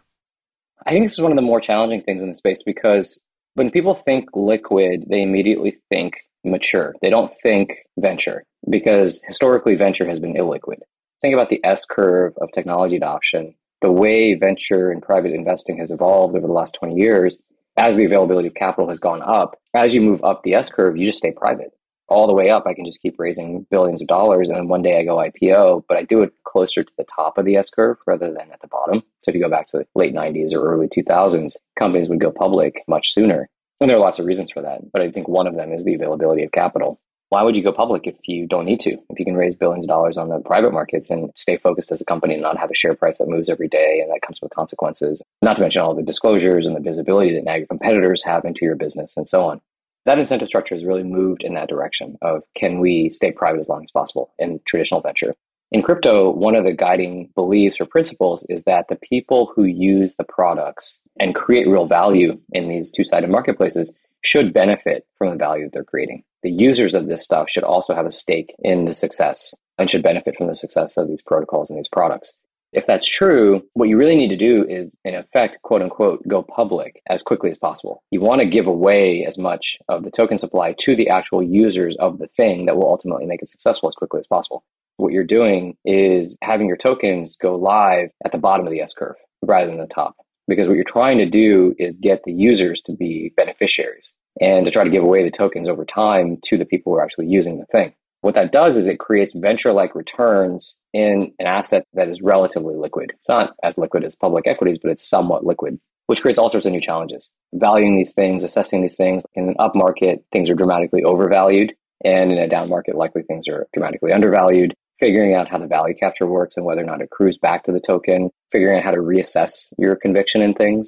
Speaker 4: I think this is one of the more challenging things in the space because when people think liquid, they immediately think mature. They don't think venture because historically venture has been illiquid. Think about the S-curve of technology adoption. The way venture and private investing has evolved over the last twenty years, as the availability of capital has gone up, as you move up the S-curve, you just stay private. All the way up, I can just keep raising billions of dollars and then one day I go I P O, but I do it closer to the top of the S-curve rather than at the bottom. So if you go back to the late nineties or early two thousands, companies would go public much sooner. And there are lots of reasons for that, but I think one of them is the availability of capital. Why would you go public if you don't need to? If you can raise billions of dollars on the private markets and stay focused as a company and not have a share price that moves every day and that comes with consequences, not to mention all the disclosures and the visibility that now your competitors have into your business and so on. That incentive structure has really moved in that direction of can we stay private as long as possible in traditional venture. In crypto, one of the guiding beliefs or principles is that the people who use the products and create real value in these two-sided marketplaces should benefit from the value that they're creating. The users of this stuff should also have a stake in the success and should benefit from the success of these protocols and these products. If that's true, what you really need to do is, in effect, quote unquote, go public as quickly as possible. You want to give away as much of the token supply to the actual users of the thing that will ultimately make it successful as quickly as possible. What you're doing is having your tokens go live at the bottom of the S-curve rather than the top. Because what you're trying to do is get the users to be beneficiaries and to try to give away the tokens over time to the people who are actually using the thing. What that does is it creates venture-like returns in an asset that is relatively liquid. It's not as liquid as public equities, but it's somewhat liquid, which creates all sorts of new challenges. Valuing these things, assessing these things. In an up market, things are dramatically overvalued. And in a down market, likely things are dramatically undervalued. Figuring out how the value capture works and whether or not it accrues back to the token. Figuring out how to reassess your conviction in things.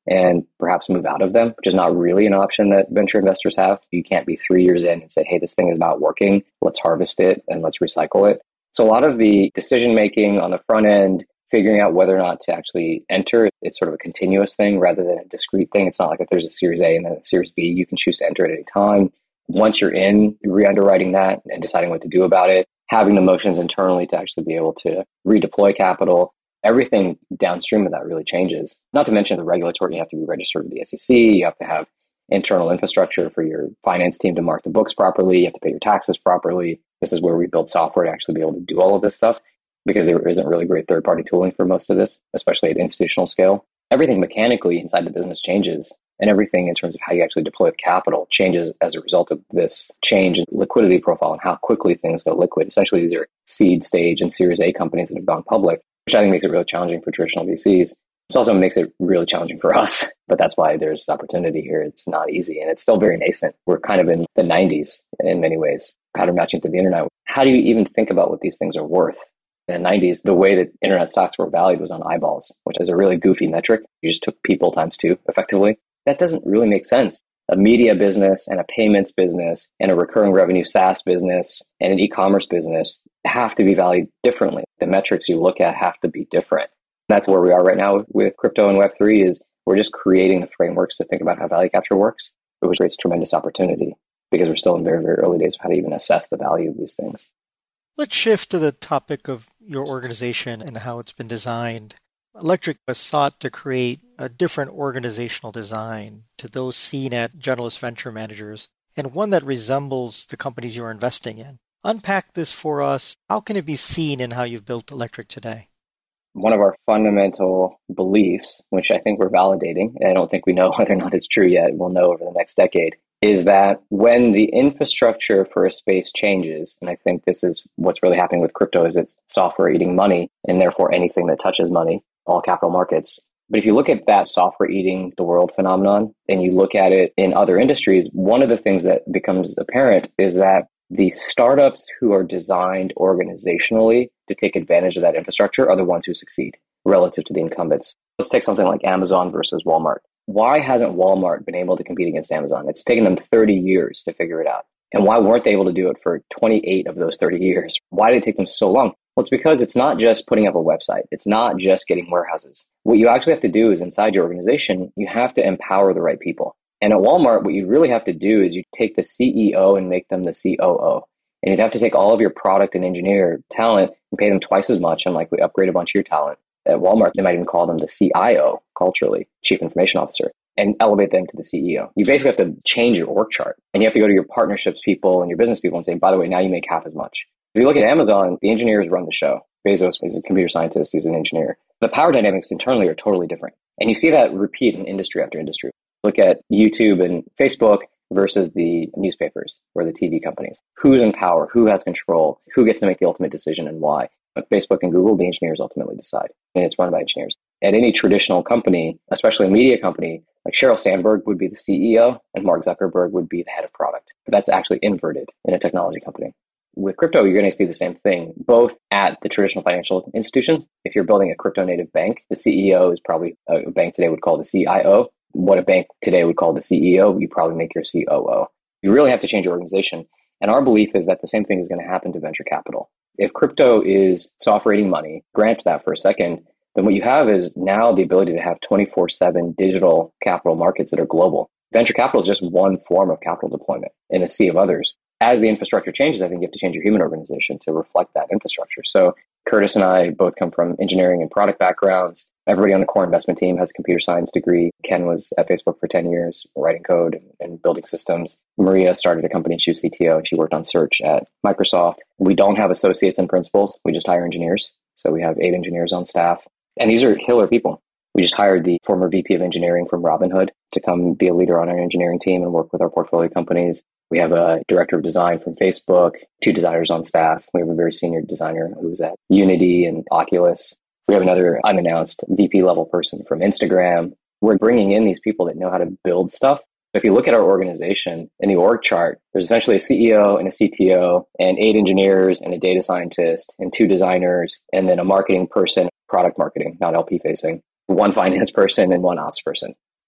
Speaker 4: and perhaps move out of them, which is not really an option that venture investors have. You can't be three years in and say, hey, this thing is not working. Let's harvest it and let's recycle it. So a lot of the decision making on the front end, figuring out whether or not to actually enter, it's sort of a continuous thing rather than a discrete thing. It's not like if there's a Series A and then a Series B, you can choose to enter at any time. Once you're in, re-underwriting that and deciding what to do about it, having the motions internally to actually be able to redeploy capital, everything downstream of that really changes. Not to mention the regulatory, you have to be registered with the S E C, you have to have internal infrastructure for your finance team to mark the books properly, you have to pay your taxes properly. This is where we build software to actually be able to do all of this stuff, because there isn't really great third-party tooling for most of this, especially at institutional scale. Everything mechanically inside the business changes, and everything in terms of how you actually deploy the capital changes as a result of this change in liquidity profile and how quickly things go liquid. Essentially, these are seed stage and Series A companies that have gone public, which I think makes it really challenging for traditional V Cs. It also makes it really challenging for us, but that's why there's opportunity here. It's not easy, and it's still very nascent. We're kind of in the nineties in many ways, pattern matching to the internet. How do you even think about what these things are worth? In the nineties, the way that internet stocks were valued was on eyeballs, which is a really goofy metric. You just took people times two, effectively. That doesn't really make sense. A media business and a payments business and a recurring revenue SaaS business and an e-commerce business have to be valued differently. The metrics you look at have to be different. That's where we are right now with crypto and Web three is we're just creating the frameworks to think about how value capture works, which creates tremendous opportunity because we're still in very, very early days of how to even assess the value of these things.
Speaker 3: Let's shift to the topic of your organization and how it's been designed. Electric has sought to create a different organizational design to those seen at generalist venture managers, and one that resembles the companies you're investing in. Unpack this for us. How can it be seen in how you've built Electric today?
Speaker 4: One of our fundamental beliefs, which I think we're validating, and I don't think we know whether or not it's true yet, we'll know over the next decade, is that when the infrastructure for a space changes, and I think this is what's really happening with crypto, is it's software eating money, and therefore anything that touches money, all capital markets. But if you look at that software eating the world phenomenon, and you look at it in other industries, one of the things that becomes apparent is that the startups who are designed organizationally to take advantage of that infrastructure are the ones who succeed relative to the incumbents. Let's take something like Amazon versus Walmart. Why hasn't Walmart been able to compete against Amazon? It's taken them thirty years to figure it out. And why weren't they able to do it for twenty-eight of those thirty years? Why did it take them so long? Well, it's because it's not just putting up a website. It's not just getting warehouses. What you actually have to do is inside your organization, you have to empower the right people. And at Walmart, what you really have to do is you take the C E O and make them the C O O. And you'd have to take all of your product and engineer talent and pay them twice as much and likely upgrade a bunch of your talent. At Walmart, they might even call them the C I O, culturally, Chief Information Officer, and elevate them to the C E O. You basically have to change your org chart. And you have to go to your partnerships people and your business people and say, by the way, now you make half as much. If you look at Amazon, the engineers run the show. Bezos is a computer scientist, he's an engineer. The power dynamics internally are totally different. And you see that repeat in industry after industry. Look at YouTube and Facebook versus the newspapers or the T V companies. Who's in power? Who has control? Who gets to make the ultimate decision and why? At Facebook and Google, the engineers ultimately decide. And it's run by engineers. At any traditional company, especially a media company, like Sheryl Sandberg would be the C E O and Mark Zuckerberg would be the head of product. But that's actually inverted in a technology company. With crypto, you're going to see the same thing, both at the traditional financial institutions. If you're building a crypto native bank, the C E O is probably a bank today would call the C I O. What a bank today would call the C E O, you probably make your C O O. You really have to change your organization. And our belief is that the same thing is going to happen to venture capital. If crypto is software eating money, grant that for a second, then what you have is now the ability to have twenty-four seven digital capital markets that are global. Venture capital is just one form of capital deployment in a sea of others. As the infrastructure changes, I think you have to change your human organization to reflect that infrastructure. So Curtis and I both come from engineering and product backgrounds. Everybody on the core investment team has a computer science degree. Ken was at Facebook for ten years, writing code and building systems. Maria started a company, she was C T O, and she worked on search at Microsoft. We don't have associates and principals. We just hire engineers. So we have eight engineers on staff. And these are killer people. We just hired the former V P of engineering from Robinhood to come be a leader on our engineering team and work with our portfolio companies. We have a director of design from Facebook, two designers on staff. We have a very senior designer who's at Unity and Oculus. We have another unannounced V P level person from Instagram. We're bringing in these people that know how to build stuff. If you look at our organization in the org chart, there's essentially a C E O and a C T O and eight engineers and a data scientist and two designers and then a marketing person, product marketing, not L P facing, one finance person and one ops person.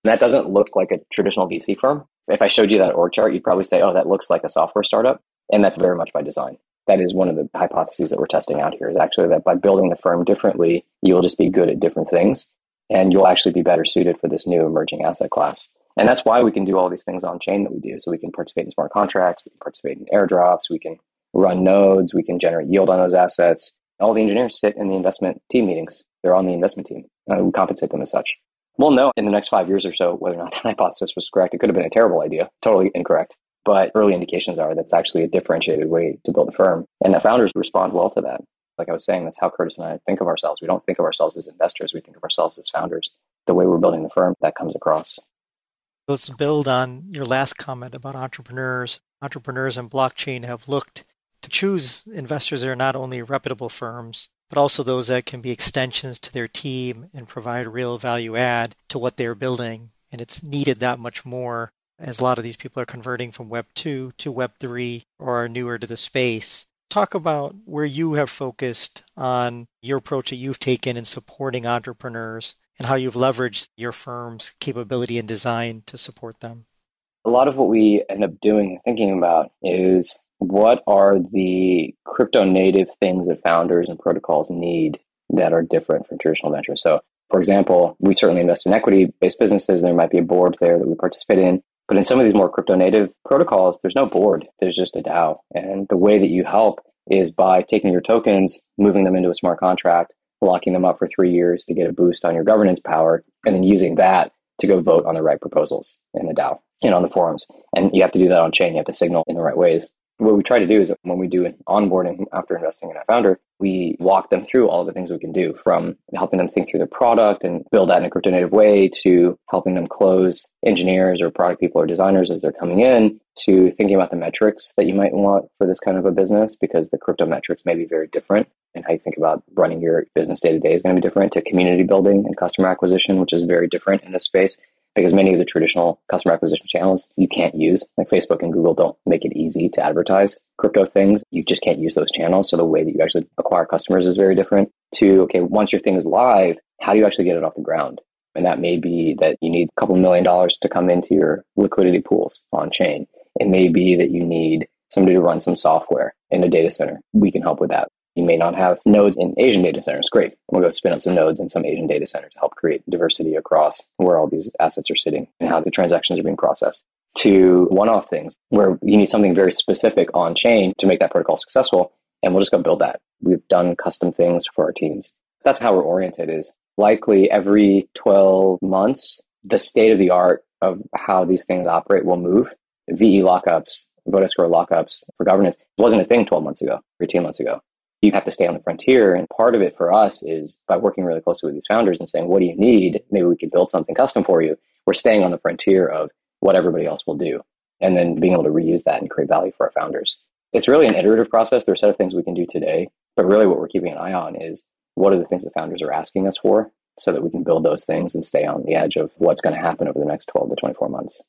Speaker 4: That doesn't look like a traditional V C firm. If I showed you that org chart, you'd probably say, oh, that looks like a software startup. And that's very much by design. That is one of the hypotheses that we're testing out here, is actually that by building the firm differently, you'll just be good at different things and you'll actually be better suited for this new emerging asset class. And that's why we can do all these things on chain that we do. So we can participate in smart contracts, we can participate in airdrops, we can run nodes, we can generate yield on those assets. All the engineers sit in the investment team meetings. They're on the investment team. And we compensate them as such. We'll know in the next five years or so whether or not that hypothesis was correct. It could have been a terrible idea, totally incorrect. But early indications are that's actually a differentiated way to build a firm. And the founders respond well to that. Like I was saying, that's how Curtis and I think of ourselves. We don't think of ourselves as investors. We think of ourselves as founders. The way we're building the firm, that comes across.
Speaker 3: Let's build on your last comment about entrepreneurs. Entrepreneurs in blockchain have looked to choose investors that are not only reputable firms, but also those that can be extensions to their team and provide real value add to what they're building. And it's needed that much more as a lot of these people are converting from Web two to Web three or are newer to the space. Talk about where you have focused on your approach that you've taken in supporting entrepreneurs and how you've leveraged your firm's capability and design to support them.
Speaker 4: A lot of what we end up doing and thinking about is what are the crypto native things that founders and protocols need that are different from traditional ventures. So, for example, we certainly invest in equity-based businesses. There might be a board there that we participate in. But in some of these more crypto native protocols, there's no board. There's just a DAO. And the way that you help is by taking your tokens, moving them into a smart contract, locking them up for three years to get a boost on your governance power, and then using that to go vote on the right proposals in the DAO and on the forums. And you have to do that on chain. You have to signal in the right ways. What we try to do is when we do an onboarding after investing in a founder, we walk them through all the things we can do, from helping them think through their product and build that in a crypto native way, to helping them close engineers or product people or designers as they're coming in, to thinking about the metrics that you might want for this kind of a business, because the crypto metrics may be very different. And how you think about running your business day to day is going to be different, to community building and customer acquisition, which is very different in this space. Because many of the traditional customer acquisition channels you can't use, like Facebook and Google don't make it easy to advertise crypto things. You just can't use those channels. So the way that you actually acquire customers is very different. To, okay, once your thing is live, how do you actually get it off the ground? And that may be that you need a couple million dollars to come into your liquidity pools on chain. It may be that you need somebody to run some software in a data center. We can help with that. You may not have nodes in Asian data centers. Great. We'll go spin up some nodes in some Asian data center to help create diversity across where all these assets are sitting and how the transactions are being processed. To one-off things where you need something very specific on chain to make that protocol successful, and we'll just go build that. We've done custom things for our teams. That's how we're oriented, is likely every twelve months, the state of the art of how these things operate will move. V E lockups, vote escrow lockups for governance wasn't a thing twelve months ago, eighteen months ago. You have to stay on the frontier. And part of it for us is by working really closely with these founders and saying, what do you need? Maybe we could build something custom for you. We're staying on the frontier of what everybody else will do, and then being able to reuse that and create value for our founders. It's really an iterative process. There are a set of things we can do today, but really what we're keeping an eye on is what are the things the founders are asking us for, so that we can build those things and stay on the edge of what's going to happen over the next twelve to twenty-four months.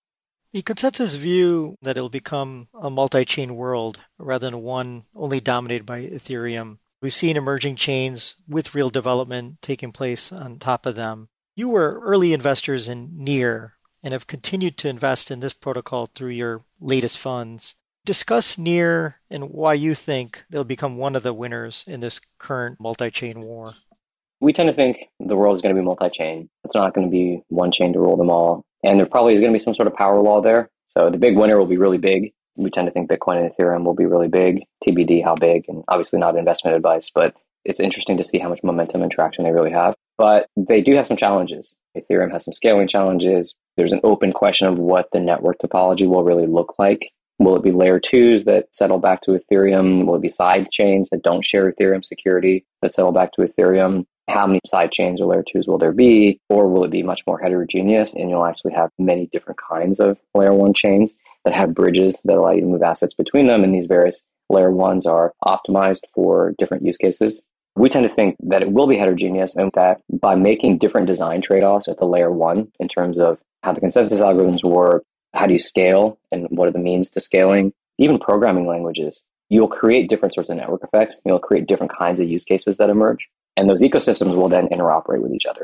Speaker 3: The consensus view that it'll become a multi-chain world rather than one only dominated by Ethereum. We've seen emerging chains with real development taking place on top of them. You were early investors in Near and have continued to invest in this protocol through your latest funds. Discuss Near and why you think they'll become one of the winners in this current multi-chain war.
Speaker 4: We tend to think the world is going to be multi-chain. It's not going to be one chain to rule them all. And there probably is going to be some sort of power law there. So the big winner will be really big. We tend to think Bitcoin and Ethereum will be really big. T B D, how big, and obviously not investment advice, but it's interesting to see how much momentum and traction they really have. But they do have some challenges. Ethereum has some scaling challenges. There's an open question of what the network topology will really look like. Will it be layer twos that settle back to Ethereum? Will it be side chains that don't share Ethereum security that settle back to Ethereum? How many side chains or layer twos will there be? Or will it be much more heterogeneous and you'll actually have many different kinds of layer one chains that have bridges that allow you to move assets between them, and these various layer ones are optimized for different use cases? We tend to think that it will be heterogeneous, and that by making different design trade-offs at the layer one in terms of how the consensus algorithms work, how do you scale, and what are the means to scaling, even programming languages, you'll create different sorts of network effects. You'll create different kinds of use cases that emerge. And those ecosystems will then interoperate with each other.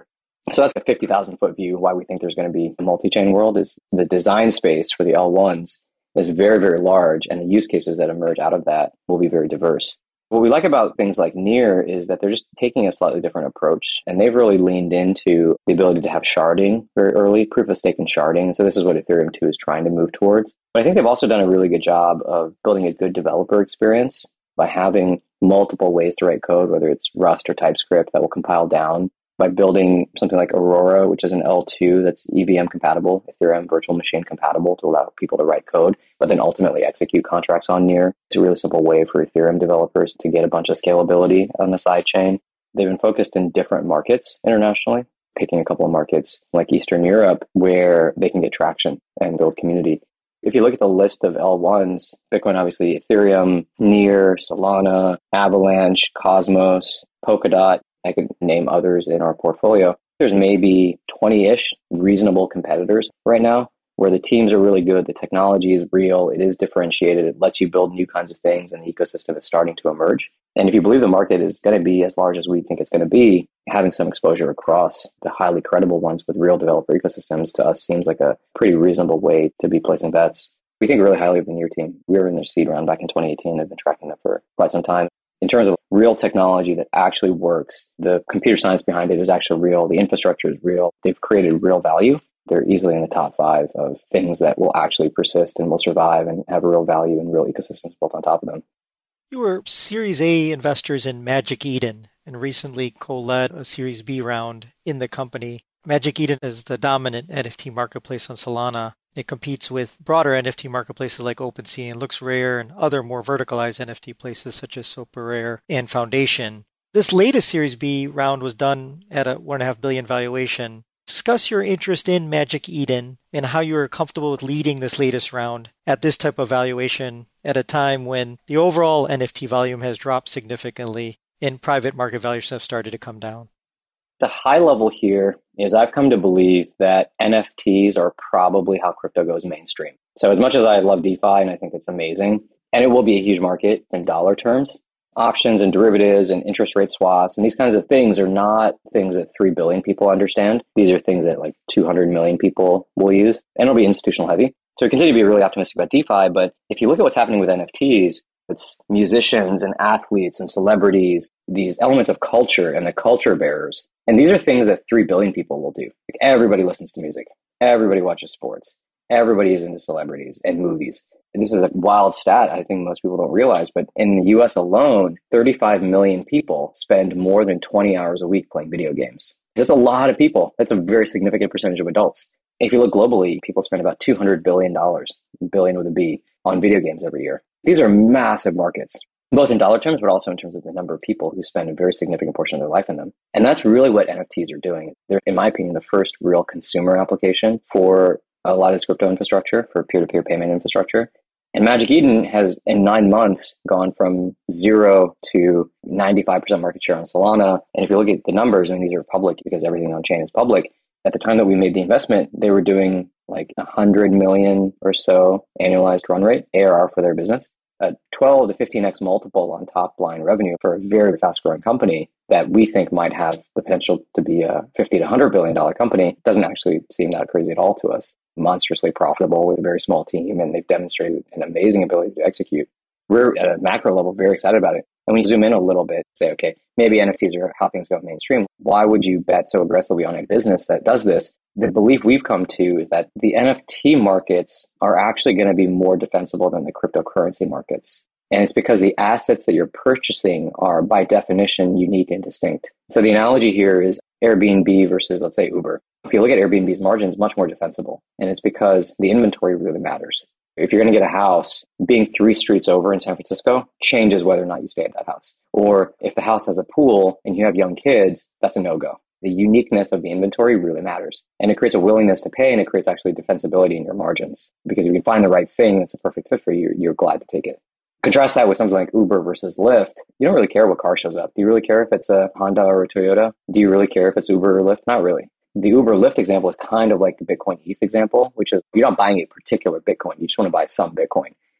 Speaker 4: So that's a fifty thousand foot view. Why we think there's going to be a multi-chain world is the design space for the L ones is very, very large, and the use cases that emerge out of that will be very diverse. What we like about things like Near is that they're just taking a slightly different approach, and they've really leaned into the ability to have sharding very early, proof of stake and sharding. So this is what Ethereum two is trying to move towards. But I think they've also done a really good job of building a good developer experience by having multiple ways to write code, whether it's Rust or TypeScript that will compile down, by building something like Aurora, which is an L two that's E V M compatible, Ethereum virtual machine compatible to allow people to write code, but then ultimately execute contracts on Near. It's a really simple way for Ethereum developers to get a bunch of scalability on the sidechain. They've been focused in different markets internationally, picking a couple of markets like Eastern Europe where they can get traction and build community. If you look at the list of L ones, Bitcoin, obviously Ethereum, Near, Solana, Avalanche, Cosmos, Polkadot, I could name others in our portfolio. There's maybe twenty-ish reasonable competitors right now where the teams are really good. The technology is real. It is differentiated. It lets you build new kinds of things, and the ecosystem is starting to emerge. And if you believe the market is going to be as large as we think it's going to be, having some exposure across the highly credible ones with real developer ecosystems to us seems like a pretty reasonable way to be placing bets. We think really highly of the Near team. We were in their seed round back in twenty eighteen. They've been tracking them for quite some time. In terms of real technology that actually works, the computer science behind it is actually real. The infrastructure is real. They've created real value. They're easily in the top five of things that will actually persist and will survive and have real value and real ecosystems built on top of them.
Speaker 3: You were Series A investors in Magic Eden and recently co-led a Series B round in the company. Magic Eden is the dominant N F T marketplace on Solana. It competes with broader N F T marketplaces like OpenSea and LooksRare and other more verticalized N F T places such as SuperRare and Foundation. This latest Series B round was done at a one point five billion dollars valuation. Discuss your interest in Magic Eden and how you are comfortable with leading this latest round at this type of valuation at a time when the overall N F T volume has dropped significantly and private market valuations have started to come down.
Speaker 4: The high level here is I've come to believe that N F Ts are probably how crypto goes mainstream. So as much as I love DeFi and I think it's amazing, and it will be a huge market in dollar terms, options and derivatives and interest rate swaps and these kinds of things are not things that three billion people understand. These are things that like two hundred million people will use, and it'll be institutional heavy. So I continue to be really optimistic about DeFi, but if you look at what's happening with N F Ts, it's musicians and athletes and celebrities, these elements of culture and the culture bearers. And these are things that three billion people will do. Like everybody listens to music. Everybody watches sports. Everybody is into celebrities and movies. And this is a wild stat I think most people don't realize, but in the U S alone, thirty-five million people spend more than twenty hours a week playing video games. That's a lot of people. That's a very significant percentage of adults. If you look globally, people spend about two hundred billion dollars, billion with a B, on video games every year. These are massive markets, both in dollar terms, but also in terms of the number of people who spend a very significant portion of their life in them. And that's really what N F Ts are doing. They're, in my opinion, the first real consumer application for a lot of this crypto infrastructure, for peer-to-peer payment infrastructure. And Magic Eden has, in nine months, gone from zero to ninety-five percent market share on Solana. And if you look at the numbers, and these are public because everything on chain is public, at the time that we made the investment, they were doing like one hundred million or so annualized run rate, A R R for their business. A twelve to fifteen x multiple on top line revenue for a very fast growing company that we think might have the potential to be a fifty to one hundred billion dollars company doesn't actually seem that crazy at all to us. Monstrously profitable with a very small team, and they've demonstrated an amazing ability to execute. We're at a macro level very excited about it. And when you zoom in a little bit, say, okay, maybe N F Ts are how things go mainstream. Why would you bet so aggressively on a business that does this? The belief we've come to is that the N F T markets are actually going to be more defensible than the cryptocurrency markets. And it's because the assets that you're purchasing are by definition unique and distinct. So the analogy here is Airbnb versus, let's say, Uber. If you look at Airbnb's margins, much more defensible. And it's because the inventory really matters. If you're going to get a house, being three streets over in San Francisco changes whether or not you stay at that house. Or if the house has a pool and you have young kids, that's a no-go. The uniqueness of the inventory really matters. And it creates a willingness to pay, and it creates actually defensibility in your margins. Because if you can find the right thing that's a perfect fit for you, you're glad to take it. Contrast that with something like Uber versus Lyft. You don't really care what car shows up. Do you really care if it's a Honda or a Toyota? Do you really care if it's Uber or Lyft? Not really. The Uber Lyft example is kind of like the Bitcoin E T H example, which is you're not buying a particular Bitcoin. You just want to buy some Bitcoin.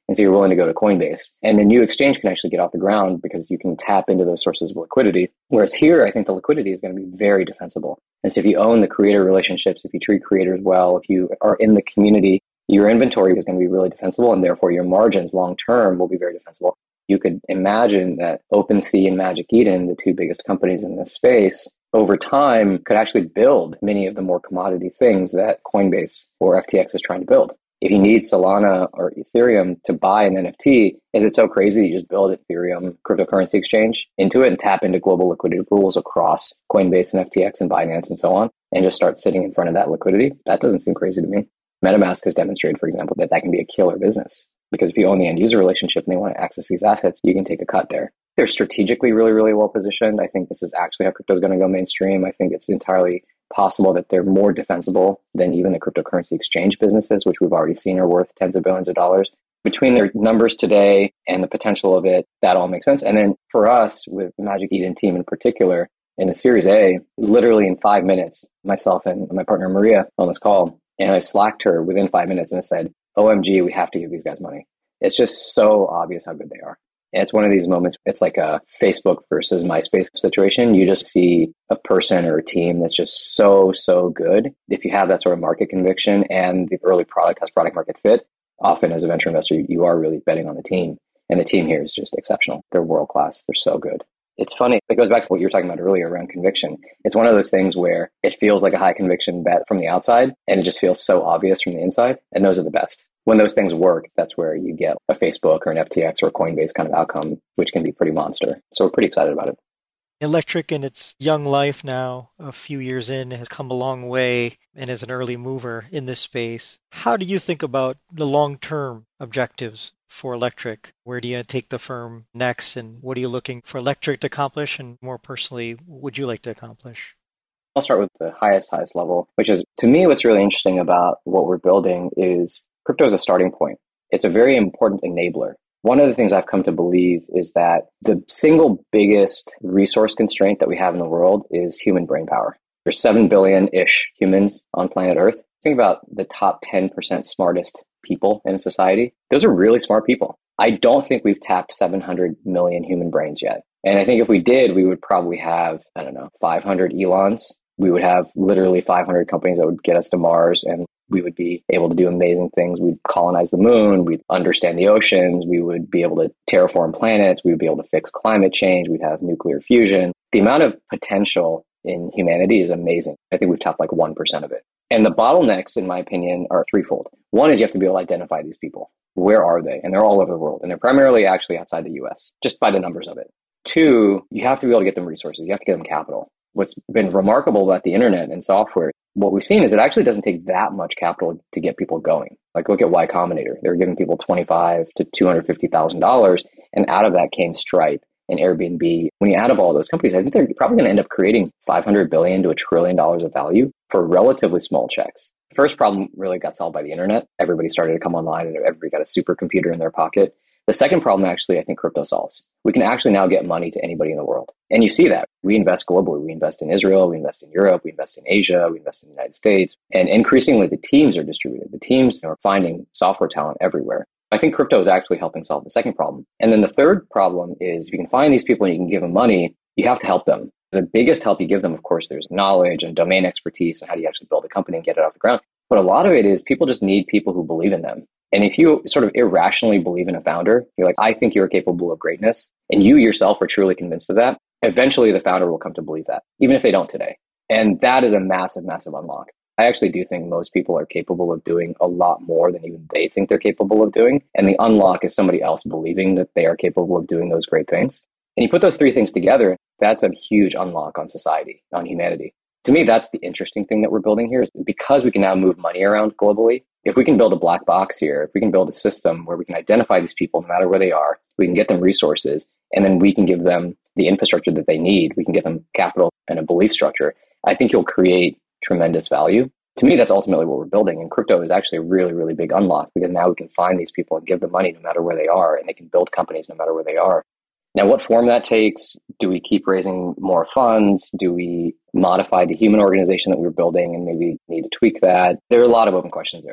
Speaker 4: And so you're willing to go to Coinbase. And the new exchange can actually get off the ground because you can tap into those sources of liquidity. Whereas here, I think the liquidity is going to be very defensible. And so if you own the creator relationships, if you treat creators well, if you are in the community, your inventory is going to be really defensible, and therefore your margins long-term will be very defensible. You could imagine that OpenSea and Magic Eden, the two biggest companies in this space, over time could actually build many of the more commodity things that Coinbase or F T X is trying to build. If you need Solana or Ethereum to buy an N F T, is it so crazy that you just build Ethereum cryptocurrency exchange into it and tap into global liquidity pools across Coinbase and F T X and Binance and so on, and just start sitting in front of that liquidity? That doesn't seem crazy to me. MetaMask has demonstrated, for example, that that can be a killer business. Because if you own the end user relationship and they want to access these assets, you can take a cut there. They're strategically really, really well positioned. I think this is actually how crypto is going to go mainstream. I think it's entirely possible that they're more defensible than even the cryptocurrency exchange businesses, which we've already seen are worth tens of billions of dollars. Between their numbers today and the potential of it, that all makes sense. And then for us, with the Magic Eden team in particular, in the Series A, literally in five minutes, myself and my partner Maria on this call, and I slacked her within five minutes and I said, O M G, we have to give these guys money. It's just so obvious how good they are. And it's one of these moments, it's like a Facebook versus MySpace situation. You just see a person or a team that's just so, so good. If you have that sort of market conviction and the early product has product market fit, often as a venture investor, you are really betting on the team. And the team here is just exceptional. They're world-class. They're so good. It's funny. It goes back to what you were talking about earlier around conviction. It's one of those things where it feels like a high conviction bet from the outside, and it just feels so obvious from the inside. And those are the best. When those things work, that's where you get a Facebook or an F T X or a Coinbase kind of outcome, which can be pretty monster. So we're pretty excited about it.
Speaker 3: Electric in its young life now, a few years in, has come a long way and is an early mover in this space. How do you think about the long-term objectives for Electric? Where do you take the firm next, and what are you looking for Electric to accomplish, and more personally, what would you like to accomplish?
Speaker 4: I'll start with the highest, highest level, which is, to me, what's really interesting about what we're building is crypto is a starting point. It's a very important enabler. One of the things I've come to believe is that the single biggest resource constraint that we have in the world is human brain power. There's seven billion-ish humans on planet Earth. Think about the top ten percent smartest people in a society. Those are really smart people. I don't think we've tapped seven hundred million human brains yet. And I think if we did, we would probably have, I don't know, five hundred Elons. We would have literally five hundred companies that would get us to Mars, and we would be able to do amazing things. We'd colonize the moon. We'd understand the oceans. We would be able to terraform planets. We would be able to fix climate change. We'd have nuclear fusion. The amount of potential in humanity is amazing. I think we've tapped like one percent of it. And the bottlenecks, in my opinion, are threefold. One is you have to be able to identify these people. Where are they? And they're all over the world. And they're primarily actually outside the U S, just by the numbers of it. Two, you have to be able to get them resources. You have to get them capital. What's been remarkable about the internet and software, what we've seen is it actually doesn't take that much capital to get people going. Like look at Y Combinator. They were giving people twenty-five thousand to two hundred fifty thousand dollars. And out of that came Stripe and Airbnb. When you add up all those companies, I think they're probably going to end up creating five hundred billion dollars to a trillion dollars of value for relatively small checks. The first problem really got solved by the internet. Everybody started to come online and everybody got a supercomputer in their pocket. The second problem, actually, I think crypto solves. We can actually now get money to anybody in the world. And you see that. We invest globally. We invest in Israel. We invest in Europe. We invest in Asia. We invest in the United States. And increasingly, the teams are distributed. The teams are finding software talent everywhere. I think crypto is actually helping solve the second problem. And then the third problem is if you can find these people and you can give them money, you have to help them. The biggest help you give them, of course, there's knowledge and domain expertise and how do you actually build a company and get it off the ground. But a lot of it is people just need people who believe in them. And if you sort of irrationally believe in a founder, you're like, I think you're capable of greatness, and you yourself are truly convinced of that, eventually the founder will come to believe that, even if they don't today. And that is a massive, massive unlock. I actually do think most people are capable of doing a lot more than even they think they're capable of doing. And the unlock is somebody else believing that they are capable of doing those great things. And you put those three things together, that's a huge unlock on society, on humanity. To me, that's the interesting thing that we're building here is because we can now move money around globally. If we can build a black box here, if we can build a system where we can identify these people no matter where they are, we can get them resources, and then we can give them the infrastructure that they need. We can get them capital and a belief structure. I think you'll create tremendous value. To me, that's ultimately what we're building. And crypto is actually a really, really big unlock because now we can find these people and give them money no matter where they are, and they can build companies no matter where they are. Now, what form that takes? Do we keep raising more funds? Do we modify the human organization that we're building and maybe need to tweak that? There are a lot of open questions there.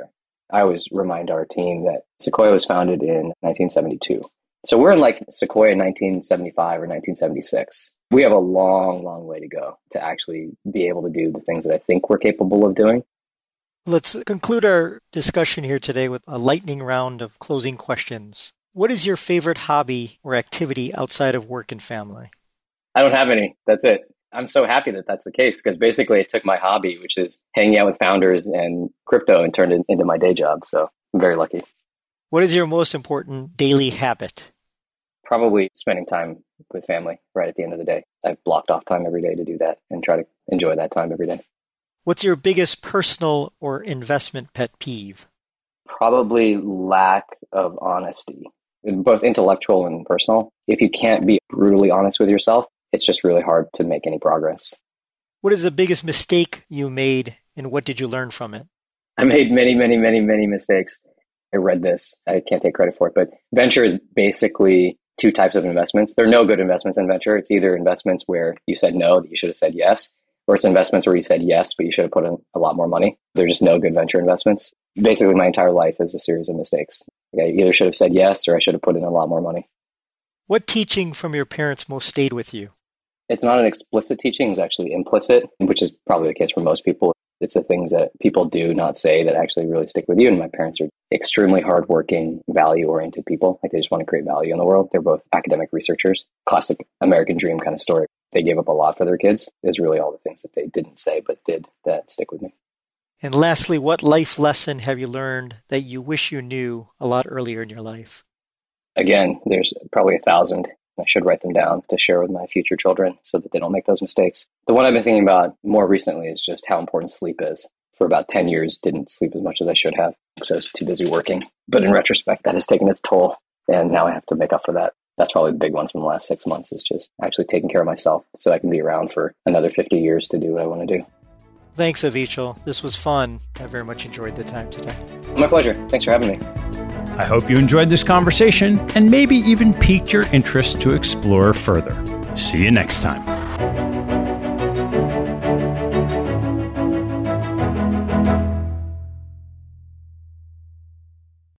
Speaker 4: I always remind our team that Sequoia was founded in nineteen seventy-two. So we're in like Sequoia nineteen seventy-five or nineteen seventy-six. We have a long, long way to go to actually be able to do the things that I think we're capable of doing.
Speaker 3: Let's conclude our discussion here today with a lightning round of closing questions. What is your favorite hobby or activity outside of work and family?
Speaker 4: I don't have any. That's it. I'm so happy that that's the case because basically it took my hobby, which is hanging out with founders and crypto, and turned it into my day job. So I'm very lucky.
Speaker 3: What is your most important daily habit?
Speaker 4: Probably spending time with family right at the end of the day. I've blocked off time every day to do that and try to enjoy that time every day.
Speaker 3: What's your biggest personal or investment pet peeve?
Speaker 4: Probably lack of honesty, both intellectual and personal. If you can't be brutally honest with yourself, it's just really hard to make any progress.
Speaker 3: What is the biggest mistake you made, and what did you learn from it?
Speaker 4: I made many, many, many, many mistakes. I read this. I can't take credit for it, but venture is basically two types of investments. There are no good investments in venture. It's either investments where you said no, that you should have said yes, or it's investments where you said yes, but you should have put in a lot more money. There's just no good venture investments. Basically, my entire life is a series of mistakes. I either should have said yes, or I should have put in a lot more money.
Speaker 3: What teaching from your parents most stayed with you?
Speaker 4: It's not an explicit teaching. It's actually implicit, which is probably the case for most people. It's the things that people do, not say, that actually really stick with you. And my parents are extremely hardworking, value-oriented people. Like they just want to create value in the world. They're both academic researchers. Classic American dream kind of story. They gave up a lot for their kids. Is really all the things that they didn't say but did that stick with me.
Speaker 3: And lastly, what life lesson have you learned that you wish you knew a lot earlier in your life?
Speaker 4: Again, there's probably a thousand. I should write them down to share with my future children so that they don't make those mistakes. The one I've been thinking about more recently is just how important sleep is. For about ten years, didn't sleep as much as I should have, so I was too busy working. But in retrospect, that has taken its toll, and now I have to make up for that. That's probably the big one from the last six months is just actually taking care of myself so I can be around for another fifty years to do what I want to do.
Speaker 3: Thanks, Avichal. This was fun. I very much enjoyed the time today.
Speaker 4: My pleasure. Thanks for having me.
Speaker 1: I hope you enjoyed this conversation and maybe even piqued your interest to explore further. See you next time.